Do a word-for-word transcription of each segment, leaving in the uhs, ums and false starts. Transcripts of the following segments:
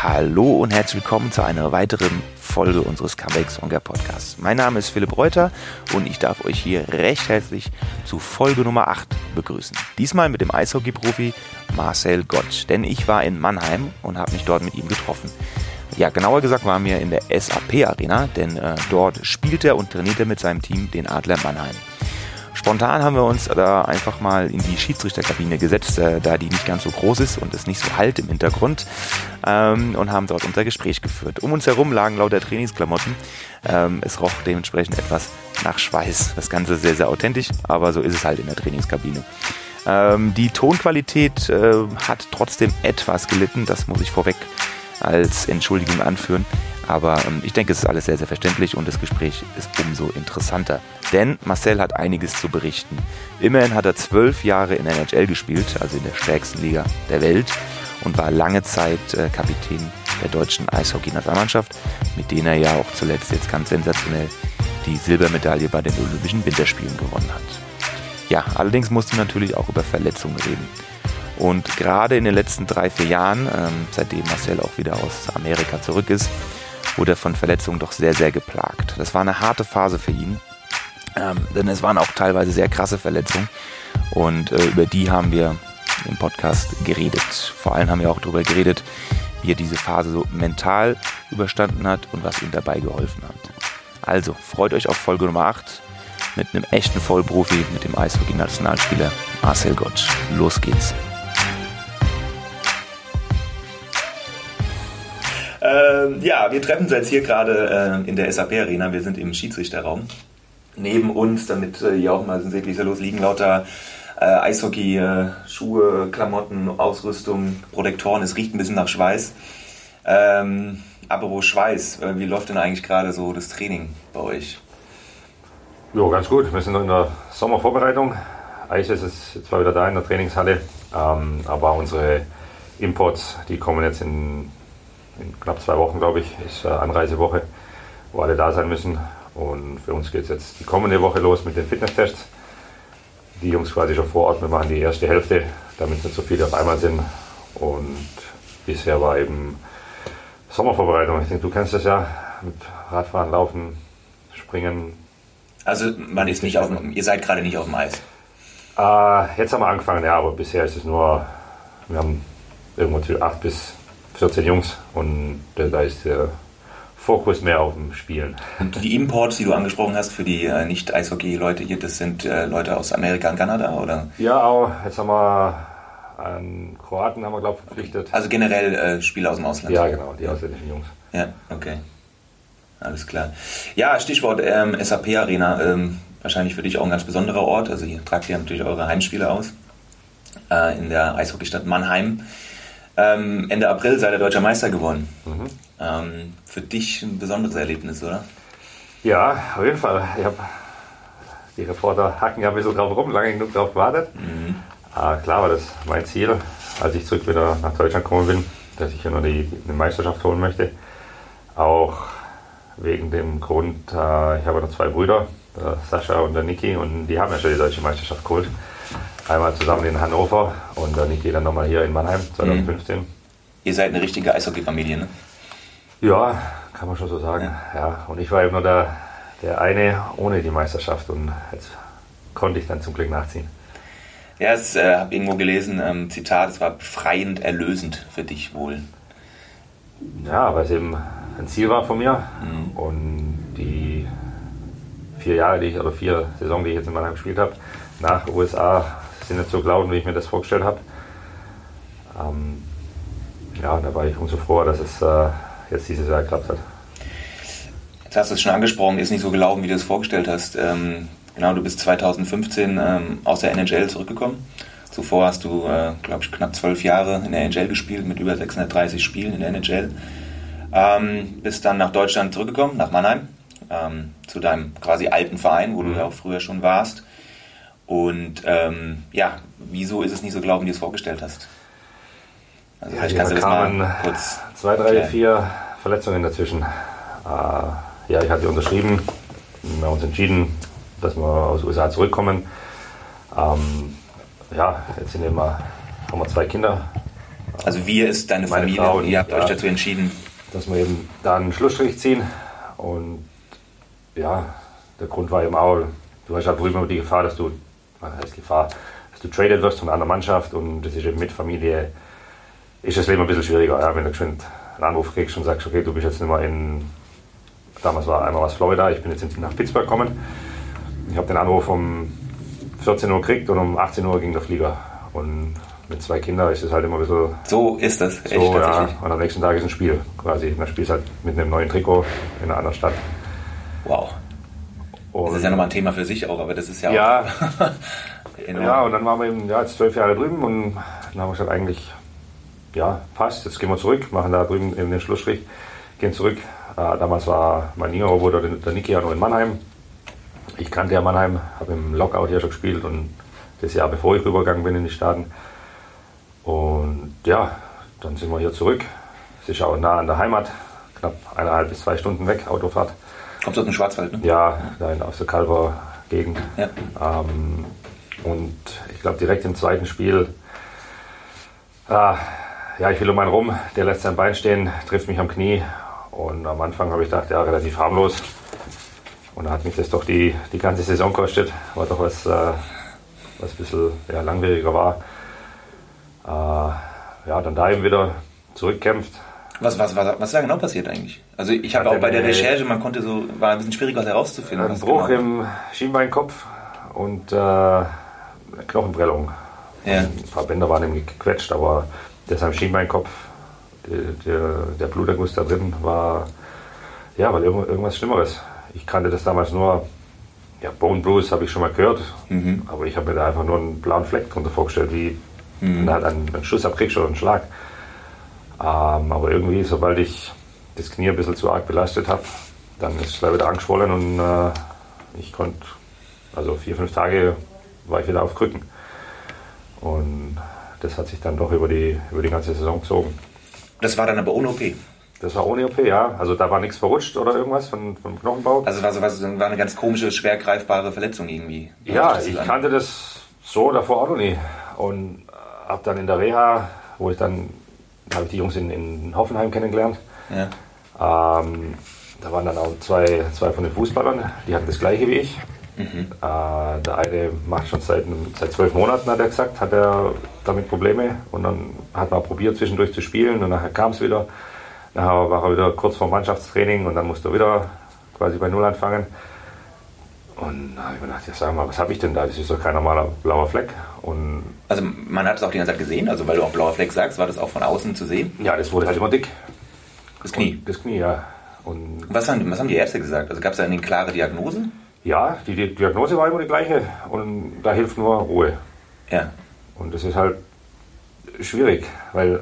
Hallo und herzlich willkommen zu einer weiteren Folge unseres Comeback Soccer Podcasts. Mein Name ist Philipp Reuter und ich darf euch hier recht herzlich zu Folge Nummer acht begrüßen. Diesmal mit dem Eishockey-Profi Marcel Gottsch, denn ich war in Mannheim und habe mich dort mit ihm getroffen. Ja, genauer gesagt waren wir in der S A P Arena, denn äh, dort spielt er und trainiert er mit seinem Team den Adler Mannheim. Spontan haben wir uns da einfach mal in die Schiedsrichterkabine gesetzt, äh, da die nicht ganz so groß ist und es nicht so halt im Hintergrund, ähm, und haben dort unser Gespräch geführt. Um uns herum lagen lauter Trainingsklamotten. Ähm, es roch dementsprechend etwas nach Schweiß. Das Ganze sehr, sehr authentisch, aber so ist es halt in der Trainingskabine. Ähm, die Tonqualität äh, hat trotzdem etwas gelitten, das muss ich vorweg als Entschuldigung anführen. Aber ähm, ich denke, es ist alles sehr, sehr verständlich und das Gespräch ist umso interessanter. Denn Marcel hat einiges zu berichten. Immerhin hat er zwölf Jahre in der N H L gespielt, also in der stärksten Liga der Welt, und war lange Zeit äh, Kapitän der deutschen Eishockey-Nationalmannschaft, mit denen er ja auch zuletzt jetzt ganz sensationell die Silbermedaille bei den Olympischen Winterspielen gewonnen hat. Ja, allerdings musste man natürlich auch über Verletzungen reden. Und gerade in den letzten drei, vier Jahren, ähm, seitdem Marcel auch wieder aus Amerika zurück ist, wurde er von Verletzungen doch sehr, sehr geplagt. Das war eine harte Phase für ihn, ähm, denn es waren auch teilweise sehr krasse Verletzungen und äh, über die haben wir im Podcast geredet. Vor allem haben wir auch darüber geredet, wie er diese Phase so mental überstanden hat und was ihm dabei geholfen hat. Also, freut euch auf Folge Nummer acht mit einem echten Vollprofi, mit dem Eishockey-Nationalspieler Marcel Gottsch. Los geht's! Ähm, ja, wir treffen uns jetzt hier gerade äh, in der S A P Arena. Wir sind im Schiedsrichterraum. Neben uns, damit äh, ihr auch mal seht, wie es da los liegen, lauter äh, Eishockey, äh, Schuhe, Klamotten, Ausrüstung, Protektoren. Es riecht ein bisschen nach Schweiß. Ähm, apropos Schweiß, äh, wie läuft denn eigentlich gerade so das Training bei euch? Jo, ganz gut. Wir sind noch in der Sommervorbereitung. Eis ist es zwar wieder da in der Trainingshalle, ähm, aber unsere Imports, die kommen jetzt in In knapp zwei Wochen, glaube ich, ist Anreisewoche, wo alle da sein müssen. Und für uns geht es jetzt die kommende Woche los mit den Fitnesstests. Die Jungs quasi schon vor Ort, wir machen die erste Hälfte, damit nicht so viele auf einmal sind. Und bisher war eben Sommervorbereitung. Ich denke, du kennst das ja, mit Radfahren, Laufen, Springen. Also man ist nicht auf dem, ihr seid gerade nicht auf dem Eis? Äh, jetzt haben wir angefangen, ja, aber bisher ist es nur, wir haben irgendwo zwischen acht bis vierzehn Jungs und da ist der Fokus mehr auf dem Spielen. Und die Imports, die du angesprochen hast für die äh, Nicht-Eishockey-Leute hier, das sind äh, Leute aus Amerika und Kanada, oder? Ja, auch. Jetzt haben wir einen Kroaten, haben wir, glaube ich, verpflichtet. Also generell äh, Spieler aus dem Ausland? Ja, genau, die ausländischen Jungs. Ja, okay. Alles klar. Ja, Stichwort ähm, S A P Arena. Ähm, wahrscheinlich für dich auch ein ganz besonderer Ort. Also hier tragt ihr natürlich eure Heimspiele aus äh, in der Eishockeystadt Mannheim. Ähm, Ende April seid ihr Deutscher Meister geworden. Mhm. Ähm, für dich ein besonderes Erlebnis, oder? Ja, auf jeden Fall. Ich hab, die Reporter hacken ja ein bisschen drauf rum, lange genug drauf gewartet. Mhm. Äh, klar war das mein Ziel, als ich zurück wieder nach Deutschland gekommen bin, dass ich hier noch die, die Meisterschaft holen möchte. Auch wegen dem Grund, äh, ich habe noch zwei Brüder, der Sascha und der Niki, und die haben ja schon die Deutsche Meisterschaft geholt. Einmal zusammen in Hannover und dann Niki dann nochmal hier in Mannheim zwanzig fünfzehn. Mhm. Ihr seid eine richtige Eishockey-Familie, ne? Ja, kann man schon so sagen. Ja. Ja, und ich war eben nur der, der eine ohne die Meisterschaft und jetzt konnte ich dann zum Glück nachziehen. Ja, ich äh, habe irgendwo gelesen, ähm, Zitat, es war befreiend erlösend für dich wohl. Ja, weil es eben ein Ziel war von mir, mhm. und die vier Jahre, die ich, oder vier Saison, die ich jetzt in Mannheim gespielt habe, nach U S A, sind nicht so gelaufen, wie ich mir das vorgestellt habe. Ähm, ja, da war ich umso froher, dass es äh, jetzt dieses Jahr geklappt hat. Jetzt hast du es schon angesprochen, ist nicht so gelaufen, wie du es vorgestellt hast. Ähm, genau, du bist zwanzig fünfzehn ähm, aus der N H L zurückgekommen. Zuvor hast du, äh, glaube ich, knapp zwölf Jahre in der N H L gespielt, mit über sechshundertdreißig Spielen in der N H L. Ähm, bist dann nach Deutschland zurückgekommen, nach Mannheim, ähm, zu deinem quasi alten Verein, wo mhm. du ja auch früher schon warst. Und ähm, ja, wieso ist es nicht so gelaufen, wie du es vorgestellt hast? Also ja, vielleicht kannst du das mal kurz zwei, drei, klären. vier Verletzungen dazwischen. Äh, ja, ich hatte unterschrieben, wir haben uns entschieden, dass wir aus den U S A zurückkommen. Ähm, ja, jetzt sind immer, haben wir zwei Kinder. Also wir ist deine meine Familie Frau und ihr habt ja, euch dazu entschieden, dass wir eben da einen Schlussstrich ziehen. Und ja, der Grund war eben auch, du hast halt drüben immer die Gefahr, dass du, was heißt Gefahr, dass du traded wirst von einer anderen Mannschaft, und das ist eben mit Familie, ist das Leben ein bisschen schwieriger, ja, wenn du geschwind einen Anruf kriegst und sagst, okay, du bist jetzt nicht mehr in, damals war einmal was Florida, ich bin jetzt nach Pittsburgh gekommen. Ich habe den Anruf um vierzehn Uhr gekriegt und um achtzehn Uhr ging der Flieger. Und mit zwei Kindern ist es halt immer ein bisschen... So ist das, echt so, tatsächlich. Ja, und am nächsten Tag ist ein Spiel quasi. Man spielt halt mit einem neuen Trikot in einer anderen Stadt. Wow. Und das ist ja nochmal ein Thema für sich auch, aber das ist ja, ja auch enorm. Ja, und dann waren wir eben ja, jetzt zwölf Jahre drüben, und dann haben wir gesagt, eigentlich, ja, passt, jetzt gehen wir zurück, machen da drüben eben den Schlussstrich, gehen zurück. Äh, damals war mein jüngerer Bruder, der, der Niki, ja noch in Mannheim. Ich kannte ja Mannheim, habe im Lockout hier schon gespielt, und das Jahr bevor ich rübergegangen bin in die Staaten. Und ja, dann sind wir hier zurück. Es ist auch nah an der Heimat, knapp eineinhalb bis zwei Stunden weg, Autofahrt. Kommst du aus dem Schwarzwald, ne? Ja, da in, aus der Kalver Gegend. Ja. Ähm, und ich glaube, direkt im zweiten Spiel, äh, ja, ich will um einen rum, der lässt sein Bein stehen, trifft mich am Knie. Und am Anfang habe ich gedacht, ja, relativ harmlos. Und dann hat mich das doch die, die ganze Saison gekostet, war doch was, äh, was ein bisschen ja, langwieriger war. Äh, ja, dann da eben wieder zurückkämpft. Was, was, was, was ist da genau passiert eigentlich? Also ich habe auch bei der Recherche, man konnte so, war ein bisschen schwierig, was herauszufinden. Ein Bruch genau im Schienbeinkopf und äh, eine Knochenprellung. Ja. Ein paar Bänder waren nämlich gequetscht, aber deshalb Schienbeinkopf, der, der, der Bluterguss da drin war, ja, weil irgend, irgendwas Schlimmeres. Ich kannte das damals nur, ja, Bone Bruise habe ich schon mal gehört, mhm. aber ich habe mir da einfach nur einen blauen Fleck drunter vorgestellt, wie mhm. wenn du halt einen, einen Schuss abkriegst oder einen Schlag. Ähm, aber irgendwie, sobald ich das Knie ein bisschen zu arg belastet habe, dann ist es gleich wieder angeschwollen, und äh, ich konnte, also vier, fünf Tage war ich wieder auf Krücken. Und das hat sich dann doch über die, über die ganze Saison gezogen. Das war dann aber ohne O P? Das war ohne O P, ja. Also da war nichts verrutscht oder irgendwas von, vom Knochenbau. Also war, so, war eine ganz komische, schwer greifbare Verletzung irgendwie? Ja, ich an. kannte das so davor auch noch nie. Und habe dann in der Reha, wo ich dann, habe ich die Jungs in, in Hoffenheim kennengelernt. Ja. Ähm, da waren dann auch zwei, zwei von den Fußballern, die hatten das gleiche wie ich. Mhm. Äh, der eine macht schon seit, seit zwölf Monaten, hat er gesagt, hat er damit Probleme. Und dann hat man probiert zwischendurch zu spielen, und nachher kam es wieder. Nachher war er wieder kurz vor Mannschaftstraining, und dann musste er wieder quasi bei Null anfangen. Und da habe ich mir gedacht, ja, sag mal, was habe ich denn da? Das ist doch kein normaler blauer Fleck. Und also man hat es auch die ganze Zeit gesehen, also weil du auch blauer Fleck sagst, war das auch von außen zu sehen? Ja, das wurde halt immer dick. Das Knie? Und das Knie, ja. Und was haben, was haben die Ärzte gesagt? Also gab es da eine klare Diagnose? Ja, die, die Diagnose war immer die gleiche, und da hilft nur Ruhe. Ja. Und das ist halt schwierig, weil,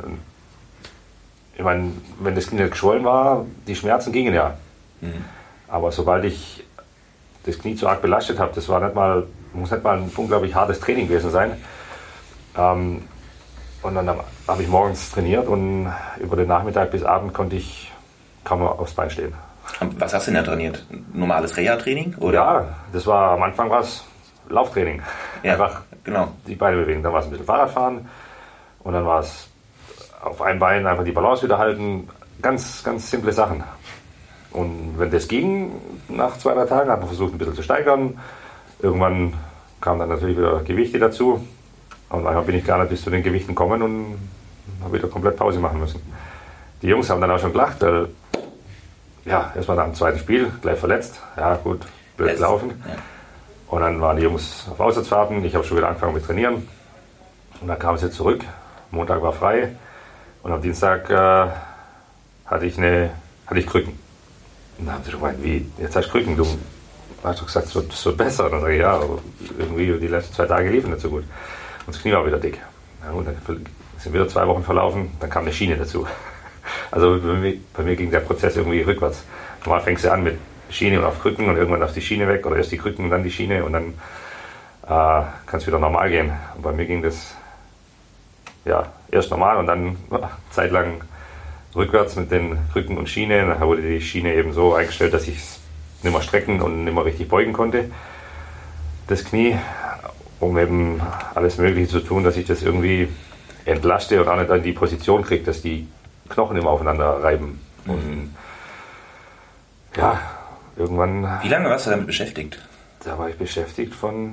ich meine, wenn das Knie nicht geschwollen war, die Schmerzen gingen ja. Mhm. Aber sobald ich das Knie zu arg belastet habe, das war nicht mal, muss nicht mal ein unglaublich hartes Training gewesen sein. Ähm, und dann habe ich morgens trainiert, und über den Nachmittag bis Abend konnte ich kaum noch aufs Bein stehen. Was hast du denn da trainiert? Normales Reha-Training? Ja, das war am Anfang was Lauftraining. Ja, einfach genau. Die Beine bewegen. Dann war es ein bisschen Fahrradfahren, und dann war es auf einem Bein einfach die Balance wieder halten. Ganz, ganz simple Sachen. Und wenn das ging, nach zwei, drei Tagen hat man versucht, ein bisschen zu steigern. Irgendwann kamen dann natürlich wieder Gewichte dazu. Und manchmal bin ich gar nicht bis zu den Gewichten gekommen und habe wieder komplett Pause machen müssen. Die Jungs haben dann auch schon gelacht, weil ja, erstmal nach dem zweiten Spiel gleich verletzt. Ja, gut, blöd gelaufen. Ja. Und dann waren die Jungs auf Auswärtsfahrten. Ich habe schon wieder angefangen mit Trainieren. Und dann kamen sie zurück. Montag war frei. Und am Dienstag äh, hatte ich eine, hatte ich Krücken. Und dann haben sie schon gemeint, wie, jetzt hast du Krücken, du hast doch gesagt, es wird, es wird besser. Und dann sage ich, ja, aber irgendwie die letzten zwei Tage liefen nicht so gut. Und das Knie war wieder dick. Ja, und dann sind wieder zwei Wochen verlaufen, dann kam eine Schiene dazu. Also bei mir, bei mir ging der Prozess irgendwie rückwärts. Normal fängst du an mit Schiene und auf Krücken und irgendwann auf die Schiene weg, oder erst die Krücken und dann die Schiene, und dann äh, kann es wieder normal gehen. Und bei mir ging das ja erst normal und dann zeitlang rückwärts mit den Krücken und Schiene. Dann wurde die Schiene eben so eingestellt, dass ich es nicht mehr strecken und nicht mehr richtig beugen konnte, das Knie, um eben alles Mögliche zu tun, dass ich das irgendwie entlaste und auch nicht in die Position kriege, dass die Knochen immer aufeinander reiben. Mhm. Und ja, irgendwann... Wie lange warst du damit beschäftigt? Da war ich beschäftigt von...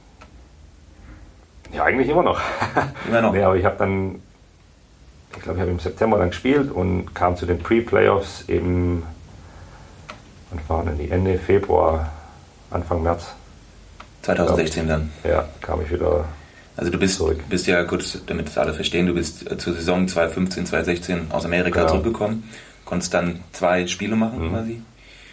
Ja, eigentlich immer noch. Immer noch? Nee, aber ich habe dann... Ich glaube, ich habe im September dann gespielt und kam zu den Pre-Playoffs im... Wann waren denn die? Ende Februar, Anfang März. zwanzig sechzehn dann? Ja, kam ich wieder Also du bist, zurück. bist ja, kurz, damit das alle verstehen, du bist zur Saison zwanzig fünfzehn, zwanzig sechzehn aus Amerika genau. zurückgekommen, konntest dann zwei Spiele machen mhm. quasi,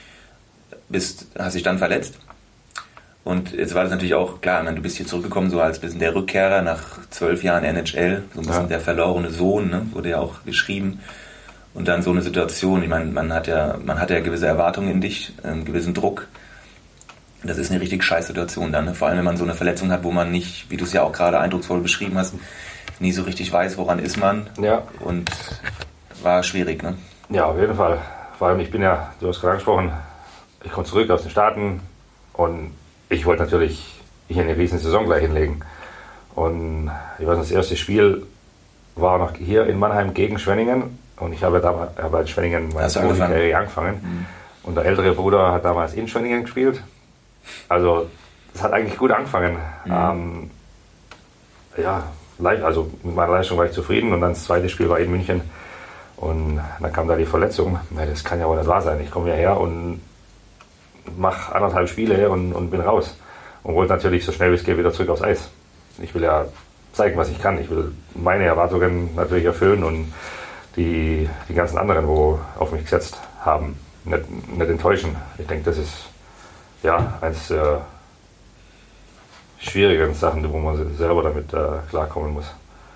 bist, hast dich dann verletzt und jetzt war das natürlich auch klar, du bist hier zurückgekommen so als bisschen der Rückkehrer nach zwölf Jahren N H L, so ein bisschen ja. der verlorene Sohn, ne, wurde ja auch geschrieben. Und dann so eine Situation, ich meine, man hat ja, man hat ja gewisse Erwartungen in dich, einen gewissen Druck. Das ist eine richtig scheiß Situation dann, ne? Vor allem wenn man so eine Verletzung hat, wo man nicht, wie du es ja auch gerade eindrucksvoll beschrieben hast, nie so richtig weiß, woran ist man. Ja. Und war schwierig, ne? Ja, auf jeden Fall. Vor allem, ich bin ja, du hast gerade angesprochen, ich komme zurück aus den Staaten und ich wollte natürlich hier eine riesen Saison gleich hinlegen. Und ich weiß, das erste Spiel war noch hier in Mannheim gegen Schwenningen. Und ich habe damals habe in Schwenningen meine Profikarriere angefangen. Mhm. Und der ältere Bruder hat damals in Schwenningen gespielt. Also, das hat eigentlich gut angefangen. Mhm. Ähm, ja, also mit meiner Leistung war ich zufrieden. Und dann das zweite Spiel war in München. Und dann kam da die Verletzung. Na, das kann ja wohl nicht wahr sein. Ich komme hierher und mache anderthalb Spiele und, und bin raus. Und wollte natürlich so schnell wie es geht wieder zurück aufs Eis. Ich will ja zeigen, was ich kann. Ich will meine Erwartungen natürlich erfüllen und die, die ganzen anderen, wo auf mich gesetzt haben, nicht, nicht enttäuschen. Ich denke, das ist ja eines der schwierigeren Sachen, wo man selber damit äh, klarkommen muss.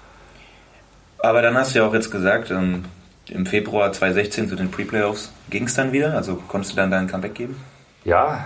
Aber dann hast du ja auch jetzt gesagt, ähm, im Februar zwanzig sechzehn zu den Pre-Playoffs ging es dann wieder? Also konntest du dann dein Comeback geben? Ja,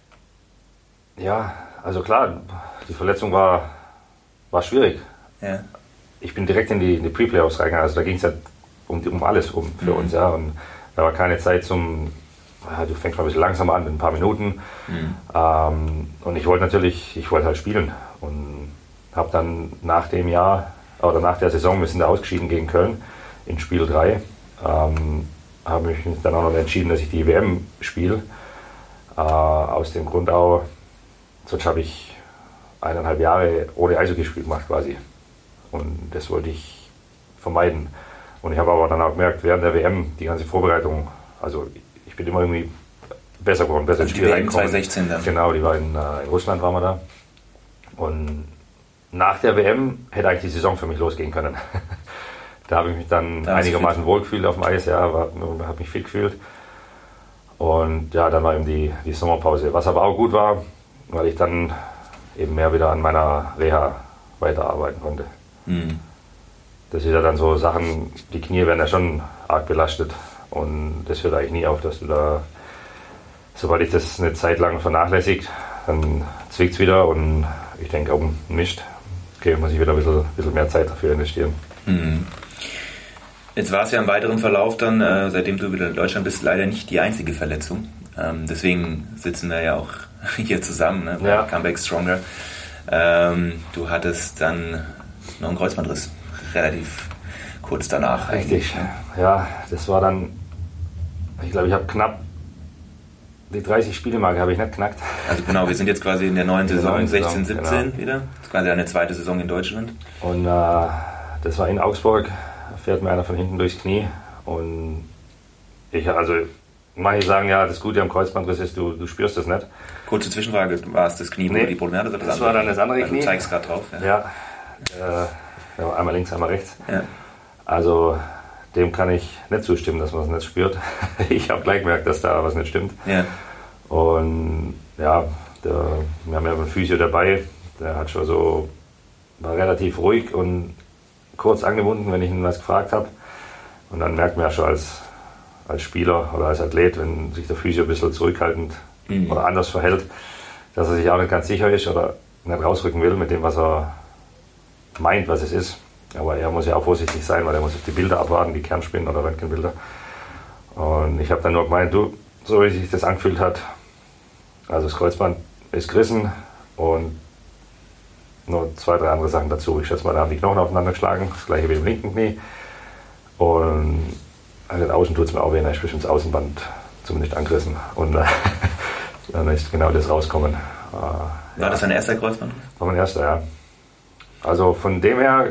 ja, also klar, die Verletzung war, war schwierig. Ja. Ich bin direkt in die, in die Pre-Playoffs reingegangen, also da ging es ja um, um alles um für mhm. uns, ja, und da war keine Zeit zum, ja, du fängst mal ein bisschen langsamer an mit ein paar Minuten, mhm. ähm, und ich wollte natürlich, ich wollte halt spielen und habe dann nach dem Jahr, oder nach der Saison, wir sind da ausgeschieden gegen Köln in Spiel drei, ähm, habe ich mich dann auch noch entschieden, dass ich die W M spiele, äh, aus dem Grund auch, sonst habe ich eineinhalb Jahre ohne Eishockey gemacht quasi. Und das wollte ich vermeiden. Und ich habe aber dann auch gemerkt, während der W M, die ganze Vorbereitung, also ich bin immer irgendwie besser geworden, besser also ins Spiel reingekommen. zwanzig sechzehn dann? Genau, die war in, in Russland, waren wir da. Und nach der W M hätte eigentlich die Saison für mich losgehen können. Da habe ich mich dann da einigermaßen wohl gefühlt auf dem Eis, ja, habe mich fit gefühlt. Und ja, dann war eben die, die Sommerpause, was aber auch gut war, weil ich dann eben mehr wieder an meiner Reha weiterarbeiten konnte. Mhm. Das ist ja dann so Sachen, die Knie werden ja schon arg belastet und das hört eigentlich nie auf, dass du da, sobald ich das eine Zeit lang vernachlässigt, dann zwickt es wieder und ich denke, oh Mist, okay, muss ich wieder ein bisschen, bisschen mehr Zeit dafür investieren. Mhm. Jetzt war es ja im weiteren Verlauf dann, äh, seitdem du wieder in Deutschland bist, leider nicht die einzige Verletzung. Ähm, deswegen sitzen wir ja auch hier zusammen, ne, bei ja. Comeback Stronger. Ähm, du hattest dann noch einen Kreuzbandriss, relativ kurz danach. Richtig, ja, das war dann, ich glaube, ich habe knapp die dreißig Spiele-Marke habe ich nicht knackt. Also genau, wir sind jetzt quasi in der neuen in Saison, sechzehn siebzehn genau. wieder. Das ist quasi eine zweite Saison in Deutschland. Und äh, das war in Augsburg, fährt mir einer von hinten durchs Knie und ich, also manche sagen ja, das Gute am Kreuzbandriss ist, du, du spürst das nicht. Kurze Zwischenfrage, war es das Knie, wo nee, die Probleme hatte? Das, das war dann das andere Knie. Du zeigst gerade drauf. Ja, ja äh, einmal links, einmal rechts. Ja. Also dem kann ich nicht zustimmen, dass man es nicht spürt. Ich habe gleich gemerkt, dass da was nicht stimmt. Ja. Und ja, der, wir haben ja einen Physio dabei, der hat schon so, war relativ ruhig und kurz angebunden, wenn ich ihn was gefragt habe. Und dann merkt man ja schon als, als Spieler oder als Athlet, wenn sich der Physio ein bisschen zurückhaltend mhm. oder anders verhält, dass er sich auch nicht ganz sicher ist oder nicht rausrücken will mit dem, was er meint, was es ist. Aber er muss ja auch vorsichtig sein, weil er muss auf die Bilder abwarten, die Kernspinnen oder Röntgenbilder. Und ich habe dann nur gemeint, du, so wie sich das angefühlt hat, also das Kreuzband ist gerissen und nur zwei, drei andere Sachen dazu. Ich schätze mal, da haben die Knochen aufeinander geschlagen, das gleiche wie im linken Knie. Und an den Außen tut es mir auch weh, ich bin das Außenband zumindest angerissen. Und äh, dann ist genau das rauskommen. Äh, War ja. das dein erster Kreuzbandriss? War mein erster, ja. Also von dem her,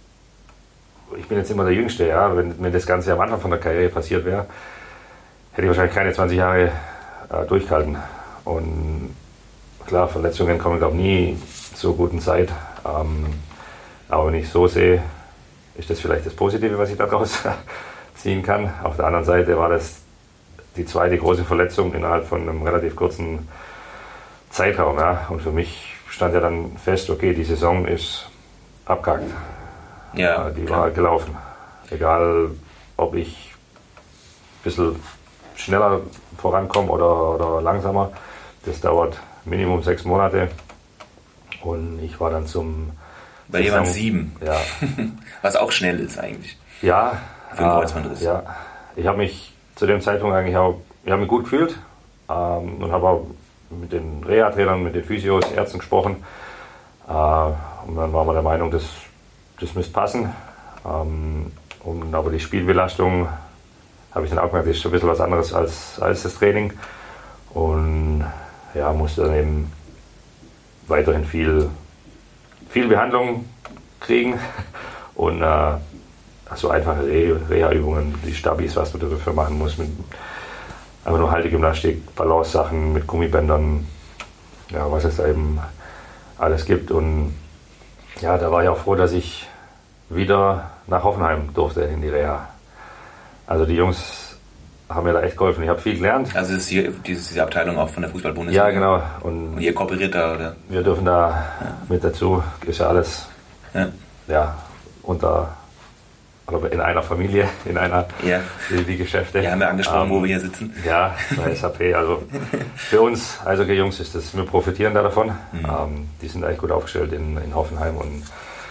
ich bin jetzt immer der Jüngste, ja. Wenn mir das Ganze am Anfang von der Karriere passiert wäre, hätte ich wahrscheinlich keine zwanzig Jahre äh, durchgehalten. Und klar, Verletzungen kommen, glaube ich, nie zur guten Zeit. Ähm, aber wenn ich so sehe, ist das vielleicht das Positive, was ich daraus ziehen kann. Auf der anderen Seite war das die zweite große Verletzung innerhalb von einem relativ kurzen Zeitraum. Ja. Und für mich stand ja dann fest, okay, die Saison ist abgehakt. Ja, die klar. war gelaufen. Egal, ob ich ein bisschen schneller vorankomme oder, oder langsamer. Das dauert Minimum sechs Monate. Und ich war dann zum... Bei dir waren es sieben. Ja. Was auch schnell ist eigentlich. Ja. Für einen Kreuzbandriss. Äh, ja. Ich habe mich zu dem Zeitpunkt eigentlich auch, ich habe mich gut gefühlt ähm, und habe auch mit den Reha-Trainern, mit den Physios, Ärzten gesprochen. Äh, und dann waren wir der Meinung, das, das müsste passen. Ähm, und aber die Spielbelastung habe ich dann auch gemerkt, das ist schon ein bisschen was anderes als, als das Training. Und ja, musste dann eben weiterhin viel, viel Behandlung kriegen und äh, so einfache Reha-Übungen, die Stabis, was man dafür machen muss, mit einfach nur Haltegymnastik, Balance-Sachen mit Gummibändern, ja, was es da eben alles gibt. Und ja, da war ich auch froh, dass ich wieder nach Hoffenheim durfte in die Reha. Also die Jungs haben mir da echt geholfen. Ich habe viel gelernt. Also ist hier diese, diese Abteilung auch von der Fußball-Bundesliga? Ja, genau. Und, Und ihr kooperiert da, oder? Wir dürfen da ja. mit dazu. Ist ja alles ja. Ja, unter, oder in einer Familie, in einer, ja. die, die Geschäfte. Ja, haben wir angesprochen, ähm, wo wir hier sitzen. Ja, bei S A P. Also für uns, also die Jungs, ist das, wir profitieren da davon. Mhm. Ähm, die sind eigentlich gut aufgestellt in, in Hoffenheim. Und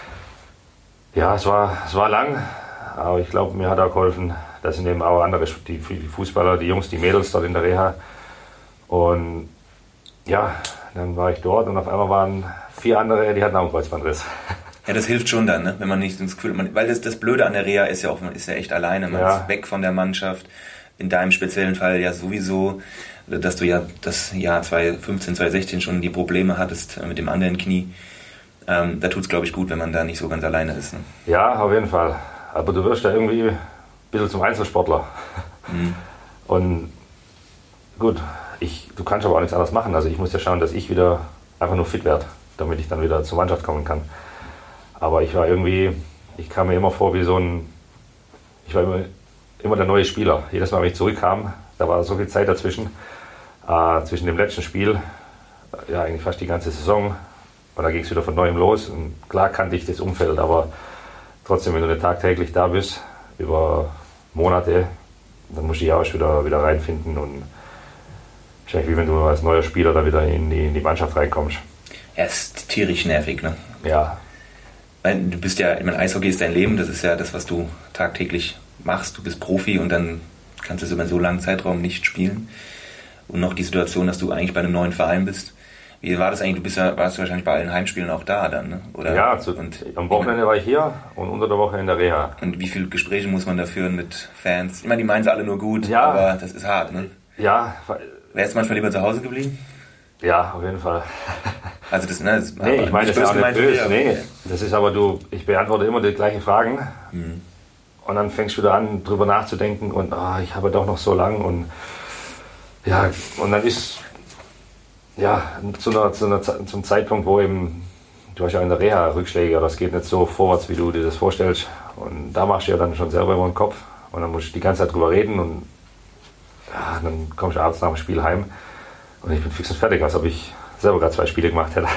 ja, es war, es war lang, aber ich glaube, mir hat auch geholfen, das sind eben auch andere, die, die Fußballer, die Jungs, die Mädels dort in der Reha. Und ja, dann war ich dort und auf einmal waren vier andere, die hatten auch einen Kreuzbandriss. Ja, das hilft schon dann, ne? Wenn man nicht das Gefühl hat, weil das, das Blöde an der Reha ist ja auch, man ist ja echt alleine, man ja. ist weg von der Mannschaft. In deinem speziellen Fall ja sowieso, dass du ja das Jahr zwanzig fünfzehn, zwanzig sechzehn schon die Probleme hattest mit dem anderen Knie. Ähm, da tut es, glaube ich, gut, wenn man da nicht so ganz alleine ist. Ne? Ja, auf jeden Fall. Aber du wirst ja irgendwie ein bisschen zum Einzelsportler. Mhm. Und gut, ich, du kannst aber auch nichts anderes machen. Also ich muss ja schauen, dass ich wieder einfach nur fit werde, damit ich dann wieder zur Mannschaft kommen kann. Aber ich war irgendwie, ich kam mir immer vor wie so ein, ich war immer, immer der neue Spieler. Jedes Mal, wenn ich zurückkam, da war so viel Zeit dazwischen, äh, zwischen dem letzten Spiel, ja eigentlich fast die ganze Saison. Und da ging es wieder von neuem los. Und klar kannte ich das Umfeld, aber trotzdem, wenn du nicht tagtäglich da bist, über Monate, dann musst du dich auch wieder, wieder reinfinden. Und wahrscheinlich wie wenn du als neuer Spieler da wieder in die, in die Mannschaft reinkommst. Ja, ist tierisch nervig, ne? Ja. Du bist ja, ich meine, Eishockey ist dein Leben, das ist ja das, was du tagtäglich machst. Du bist Profi und dann kannst du es über so langen Zeitraum nicht spielen. Und noch die Situation, dass du eigentlich bei einem neuen Verein bist. Wie war das eigentlich? Du bist ja, warst du wahrscheinlich bei allen Heimspielen auch da dann, ne? Oder? Ja, zu, und, am Wochenende war ich hier und unter der Woche in der Reha. Und wie viele Gespräche muss man da führen mit Fans? Ich meine, die meinen es alle nur gut, ja, aber das ist hart, ne? Ja. Wärst du manchmal lieber zu Hause geblieben? Ja, auf jeden Fall. Also das, ne, das nee, ich meine, das ist auch nicht böse. Nee, das ist aber du, ich beantworte immer die gleichen Fragen. Mhm. Und dann fängst du wieder an, drüber nachzudenken und oh, ich habe doch noch so lang und ja, und dann ist ja zu einer, zu einer, zum Zeitpunkt, wo eben, du hast ja in der Reha Rückschläge, das geht nicht so vorwärts, wie du dir das vorstellst. Und da machst du ja dann schon selber immer den Kopf und dann musst du die ganze Zeit drüber reden und ja, dann kommst du abends nach dem Spiel heim und ich bin fix und fertig, als ob ich selber gerade zwei Spiele gemacht hätte.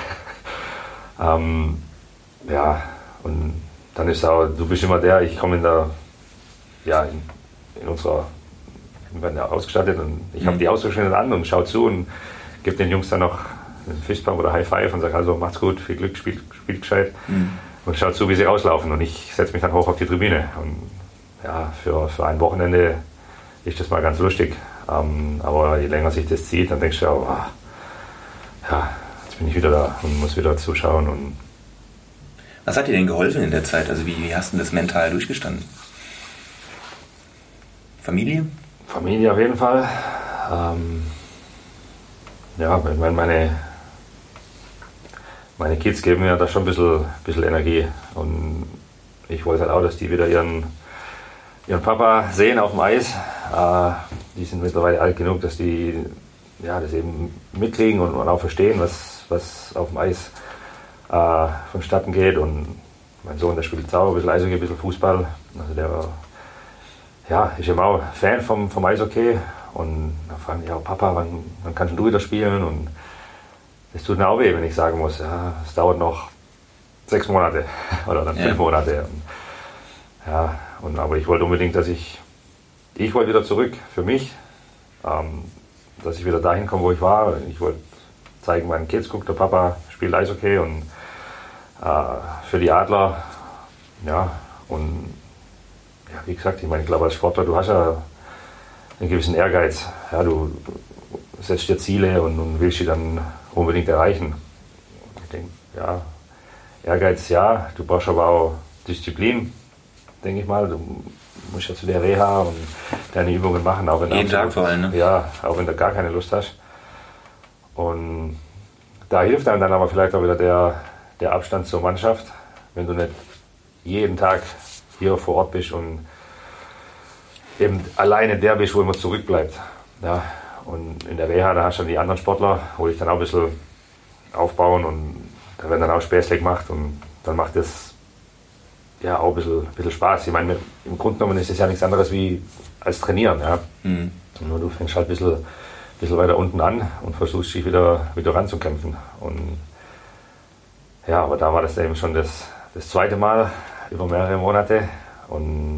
ähm, ja, und dann ist auch, du bist immer der, ich komme in der, ja, in, in unserer, wir werden ja ausgestattet und ich mhm. habe die Ausrüstung an und schaue zu und gebe den Jungs dann noch einen Fistbump oder High Five und sage, also macht's gut, viel Glück, spielt, spielt gescheit mhm. und schaue zu, wie sie rauslaufen und ich setze mich dann hoch auf die Tribüne und ja, für, für ein Wochenende ist das mal ganz lustig, ähm, aber je länger sich das zieht, dann denkst du ja, oh, ja, jetzt bin ich wieder da und muss wieder zuschauen und Was hat dir denn geholfen in der Zeit? Also wie, wie hast du das mental durchgestanden? Familie? Familie auf jeden Fall. Ähm, ja, meine, meine Kids geben mir da schon ein bisschen, bisschen Energie. Und ich wollte halt auch, dass die wieder ihren, ihren Papa sehen auf dem Eis. Äh, die sind mittlerweile alt genug, dass die ja, das eben mitkriegen und, und auch verstehen, was, was auf dem Eis äh, vonstatten geht. Und mein Sohn, der spielt auch ein bisschen Eishockey, ein bisschen Fußball. Also der ja, ist eben auch Fan vom, vom Eishockey. Und dann fragen die auch, Papa, wann, wann kannst du wieder spielen? Und es tut mir auch weh, wenn ich sagen muss, ja, es dauert noch sechs Monate oder dann ja. fünf Monate. Und, ja, und, aber ich wollte unbedingt, dass ich, ich wollte wieder zurück für mich, ähm, dass ich wieder dahin komme, wo ich war. Ich wollte zeigen meinen Kids, guck, der Papa spielt Eishockey und äh, für die Adler, ja, und ja, wie gesagt, ich meine, ich glaube als Sportler, du hast ja einen gewissen Ehrgeiz. Ja, du setzt dir Ziele und, und willst sie dann unbedingt erreichen. Ich denke, ja, Ehrgeiz ja, du brauchst aber auch Disziplin, denke ich mal. Du musst ja zu der Reha und deine Übungen machen, auch wenn jeden Tag vor allem, ne? Ja, auch wenn du gar keine Lust hast. Und da hilft einem dann aber vielleicht auch wieder der, der Abstand zur Mannschaft, wenn du nicht jeden Tag hier vor Ort bist und eben alleine der bist, wo immer zurückbleibt. Ja, und in der Reha, da hast du dann die anderen Sportler, wo ich dann auch ein bisschen aufbauen und da werden dann auch Späßle gemacht und dann macht das ja auch ein bisschen, ein bisschen Spaß. Ich meine, im Grunde genommen ist es ja nichts anderes wie als Trainieren. Ja. Mhm. Nur du fängst halt ein bisschen, ein bisschen weiter unten an und versuchst dich wieder, wieder ranzukämpfen. Und ja, aber da war das eben schon das, das zweite Mal über mehrere Monate und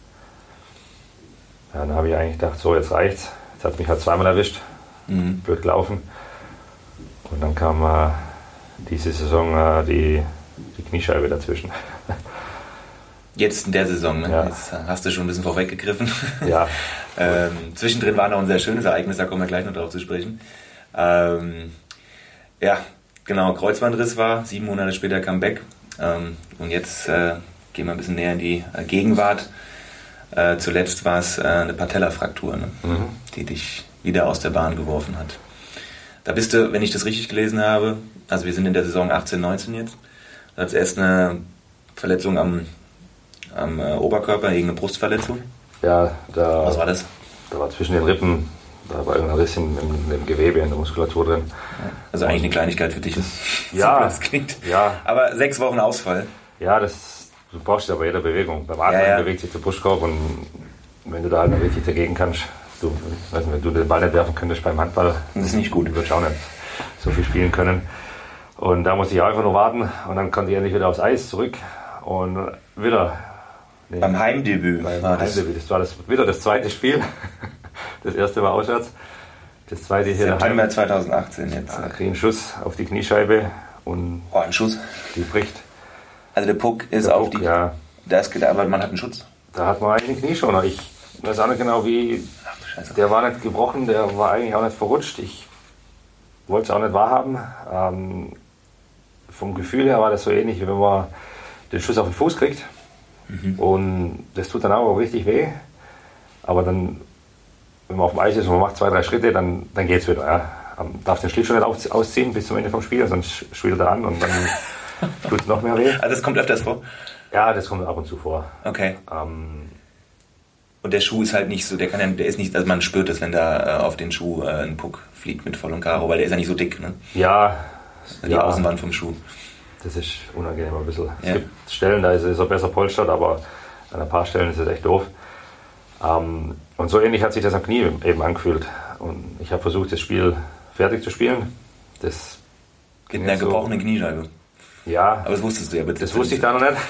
ja, dann habe ich eigentlich gedacht, so jetzt reicht's. Jetzt hat mich halt zweimal erwischt, mhm. blöd gelaufen. Und dann kam äh, diese Saison äh, die, die Kniescheibe dazwischen. Jetzt in der Saison, ne? Ja. Jetzt hast du schon ein bisschen vorweggegriffen. Ja. ähm, zwischendrin war noch ein sehr schönes Ereignis, da kommen wir gleich noch drauf zu sprechen. Ähm, ja, genau, Kreuzbandriss war, sieben Monate später Comeback. Ähm, und jetzt äh, gehen wir ein bisschen näher in die äh, Gegenwart. Äh, zuletzt war es äh, eine Patellafraktur, ne? Mhm. Die dich wieder aus der Bahn geworfen hat. Da bist du, wenn ich das richtig gelesen habe, also wir sind in der Saison achtzehn neunzehn jetzt, da hat erst eine Verletzung am, am äh, Oberkörper, irgendeine Brustverletzung. Ja, da, was war das? Da war zwischen den Rippen, da war irgendein Riss im, im, im Gewebe, in der Muskulatur drin. Also eigentlich eine Kleinigkeit für dich, ja, so das klingt. Ja. Aber sechs Wochen Ausfall. Ja, das, du brauchst ja bei jeder Bewegung. Beim Atmen ja, ja. bewegt sich der Brustkorb und wenn du da halt richtig dagegen kannst, du, weiß nicht, wenn du den Ball nicht werfen könntest beim Handball, das ist nicht gut. Du würdest auch nicht so viel spielen können. Und da musste ich einfach nur warten und dann konnte ich endlich wieder aufs Eis zurück und wieder. Nee, beim Heimdebüt. Beim war Heimdebüt. Das war das, wieder das zweite Spiel. Das erste war auswärts. Das zweite hier September zweitausendachtzehn jetzt. Da kriege ich einen Schuss auf die Kniescheibe und oh, ein Schuss? Die bricht. Also der Puck ist der auf Puck, die. Ja. Da ist, aber man hat einen Schutz. Da hat man eigentlich einen Knieschoner. Ich weiß auch nicht genau wie. Ach du Scheiße. Der war nicht gebrochen, der war eigentlich auch nicht verrutscht. Ich wollte es auch nicht wahrhaben. Ähm, vom Gefühl her war das so ähnlich, wie wenn man den Schuss auf den Fuß kriegt. Mhm. Und das tut dann auch richtig weh. Aber dann, wenn man auf dem Eis ist und man macht zwei, drei Schritte, dann, dann geht es wieder. Ja. Man darf den Schlittschuh nicht ausziehen bis zum Ende vom Spiel, sonst schwillt er an und dann tut es noch mehr weh. Also das kommt öfters vor? Ja, das kommt ab und zu vor. Okay. Ähm, und der Schuh ist halt nicht so, der kann ja, der ist nicht, also man spürt es, wenn da äh, auf den Schuh äh, ein Puck fliegt mit voll und Karo, weil der ist ja nicht so dick, ne? Ja. Die ja. Außenwand vom Schuh. Das ist unangenehm ein bisschen. Ja. Es gibt Stellen, da ist es auch besser polstert, aber an ein paar Stellen ist es echt doof. Ähm, und so ähnlich hat sich das am Knie eben angefühlt. Und ich habe versucht, das Spiel fertig zu spielen. Das Mit einer so. gebrochenen Kniescheibe. Ja. Aber das wusstest du ja bitte. Das wusste ich da noch nicht.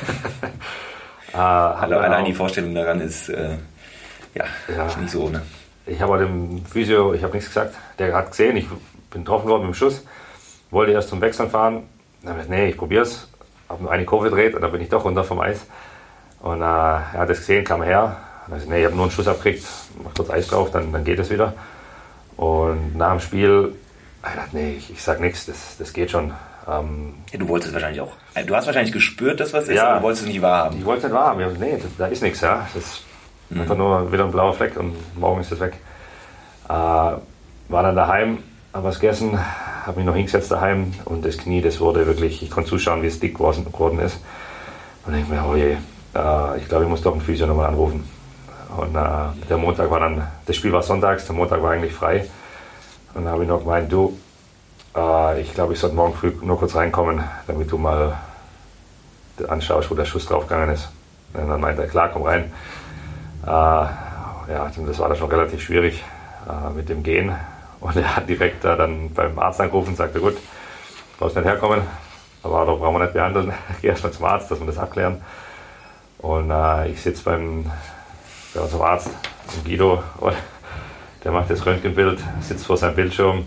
äh, also allein die Vorstellung daran ist, äh, ja, ja, ist nicht so, ne? Ich habe dem Physio, ich habe nichts gesagt. Der hat gesehen, ich bin getroffen worden mit dem Schuss. Wollte erst zum Wechseln fahren. Dann habe ich gesagt, nee, ich probier's. Habe nur eine Kurve gedreht und dann bin ich doch runter vom Eis. Und äh, er hat das gesehen, kam her. Und ich nee, ich habe nur einen Schuss abgekriegt, mach kurz Eis drauf, dann, dann geht es wieder. Und nach dem Spiel, ich dachte, nee, ich, ich sag nichts, das, das geht schon. Ähm, ja, du wolltest wahrscheinlich auch, du hast wahrscheinlich gespürt, dass was ist, ja, aber du wolltest es nicht wahrhaben. Ich wollte es nicht wahrhaben. Nee, das, da ist nichts. Ja. Das ist mhm. einfach nur wieder ein blauer Fleck und morgen ist es weg. Äh, war dann daheim, habe was gegessen, habe mich noch hingesetzt daheim und das Knie, das wurde wirklich, ich konnte zuschauen, wie es dick geworden ist. Und ich mir, oh je, äh, ich glaube, ich muss doch einen Physio nochmal anrufen. Und äh, der Montag war dann, das Spiel war sonntags, der Montag war eigentlich frei. Und dann habe ich noch gemeint, du, äh, ich glaube, ich sollte morgen früh nur kurz reinkommen, damit du mal anschaust, wo der Schuss draufgegangen ist. Und dann meinte er, klar, komm rein. Äh, ja, das war dann schon relativ schwierig äh, mit dem Gehen. Und er hat direkt äh, dann beim Arzt angerufen und sagte, gut, brauchst nicht herkommen, aber da brauchen wir nicht behandeln. Geh erstmal zum Arzt, dass wir das abklären. Und äh, ich sitze beim bei unserem Arzt, dem Guido, und der macht das Röntgenbild, sitzt vor seinem Bildschirm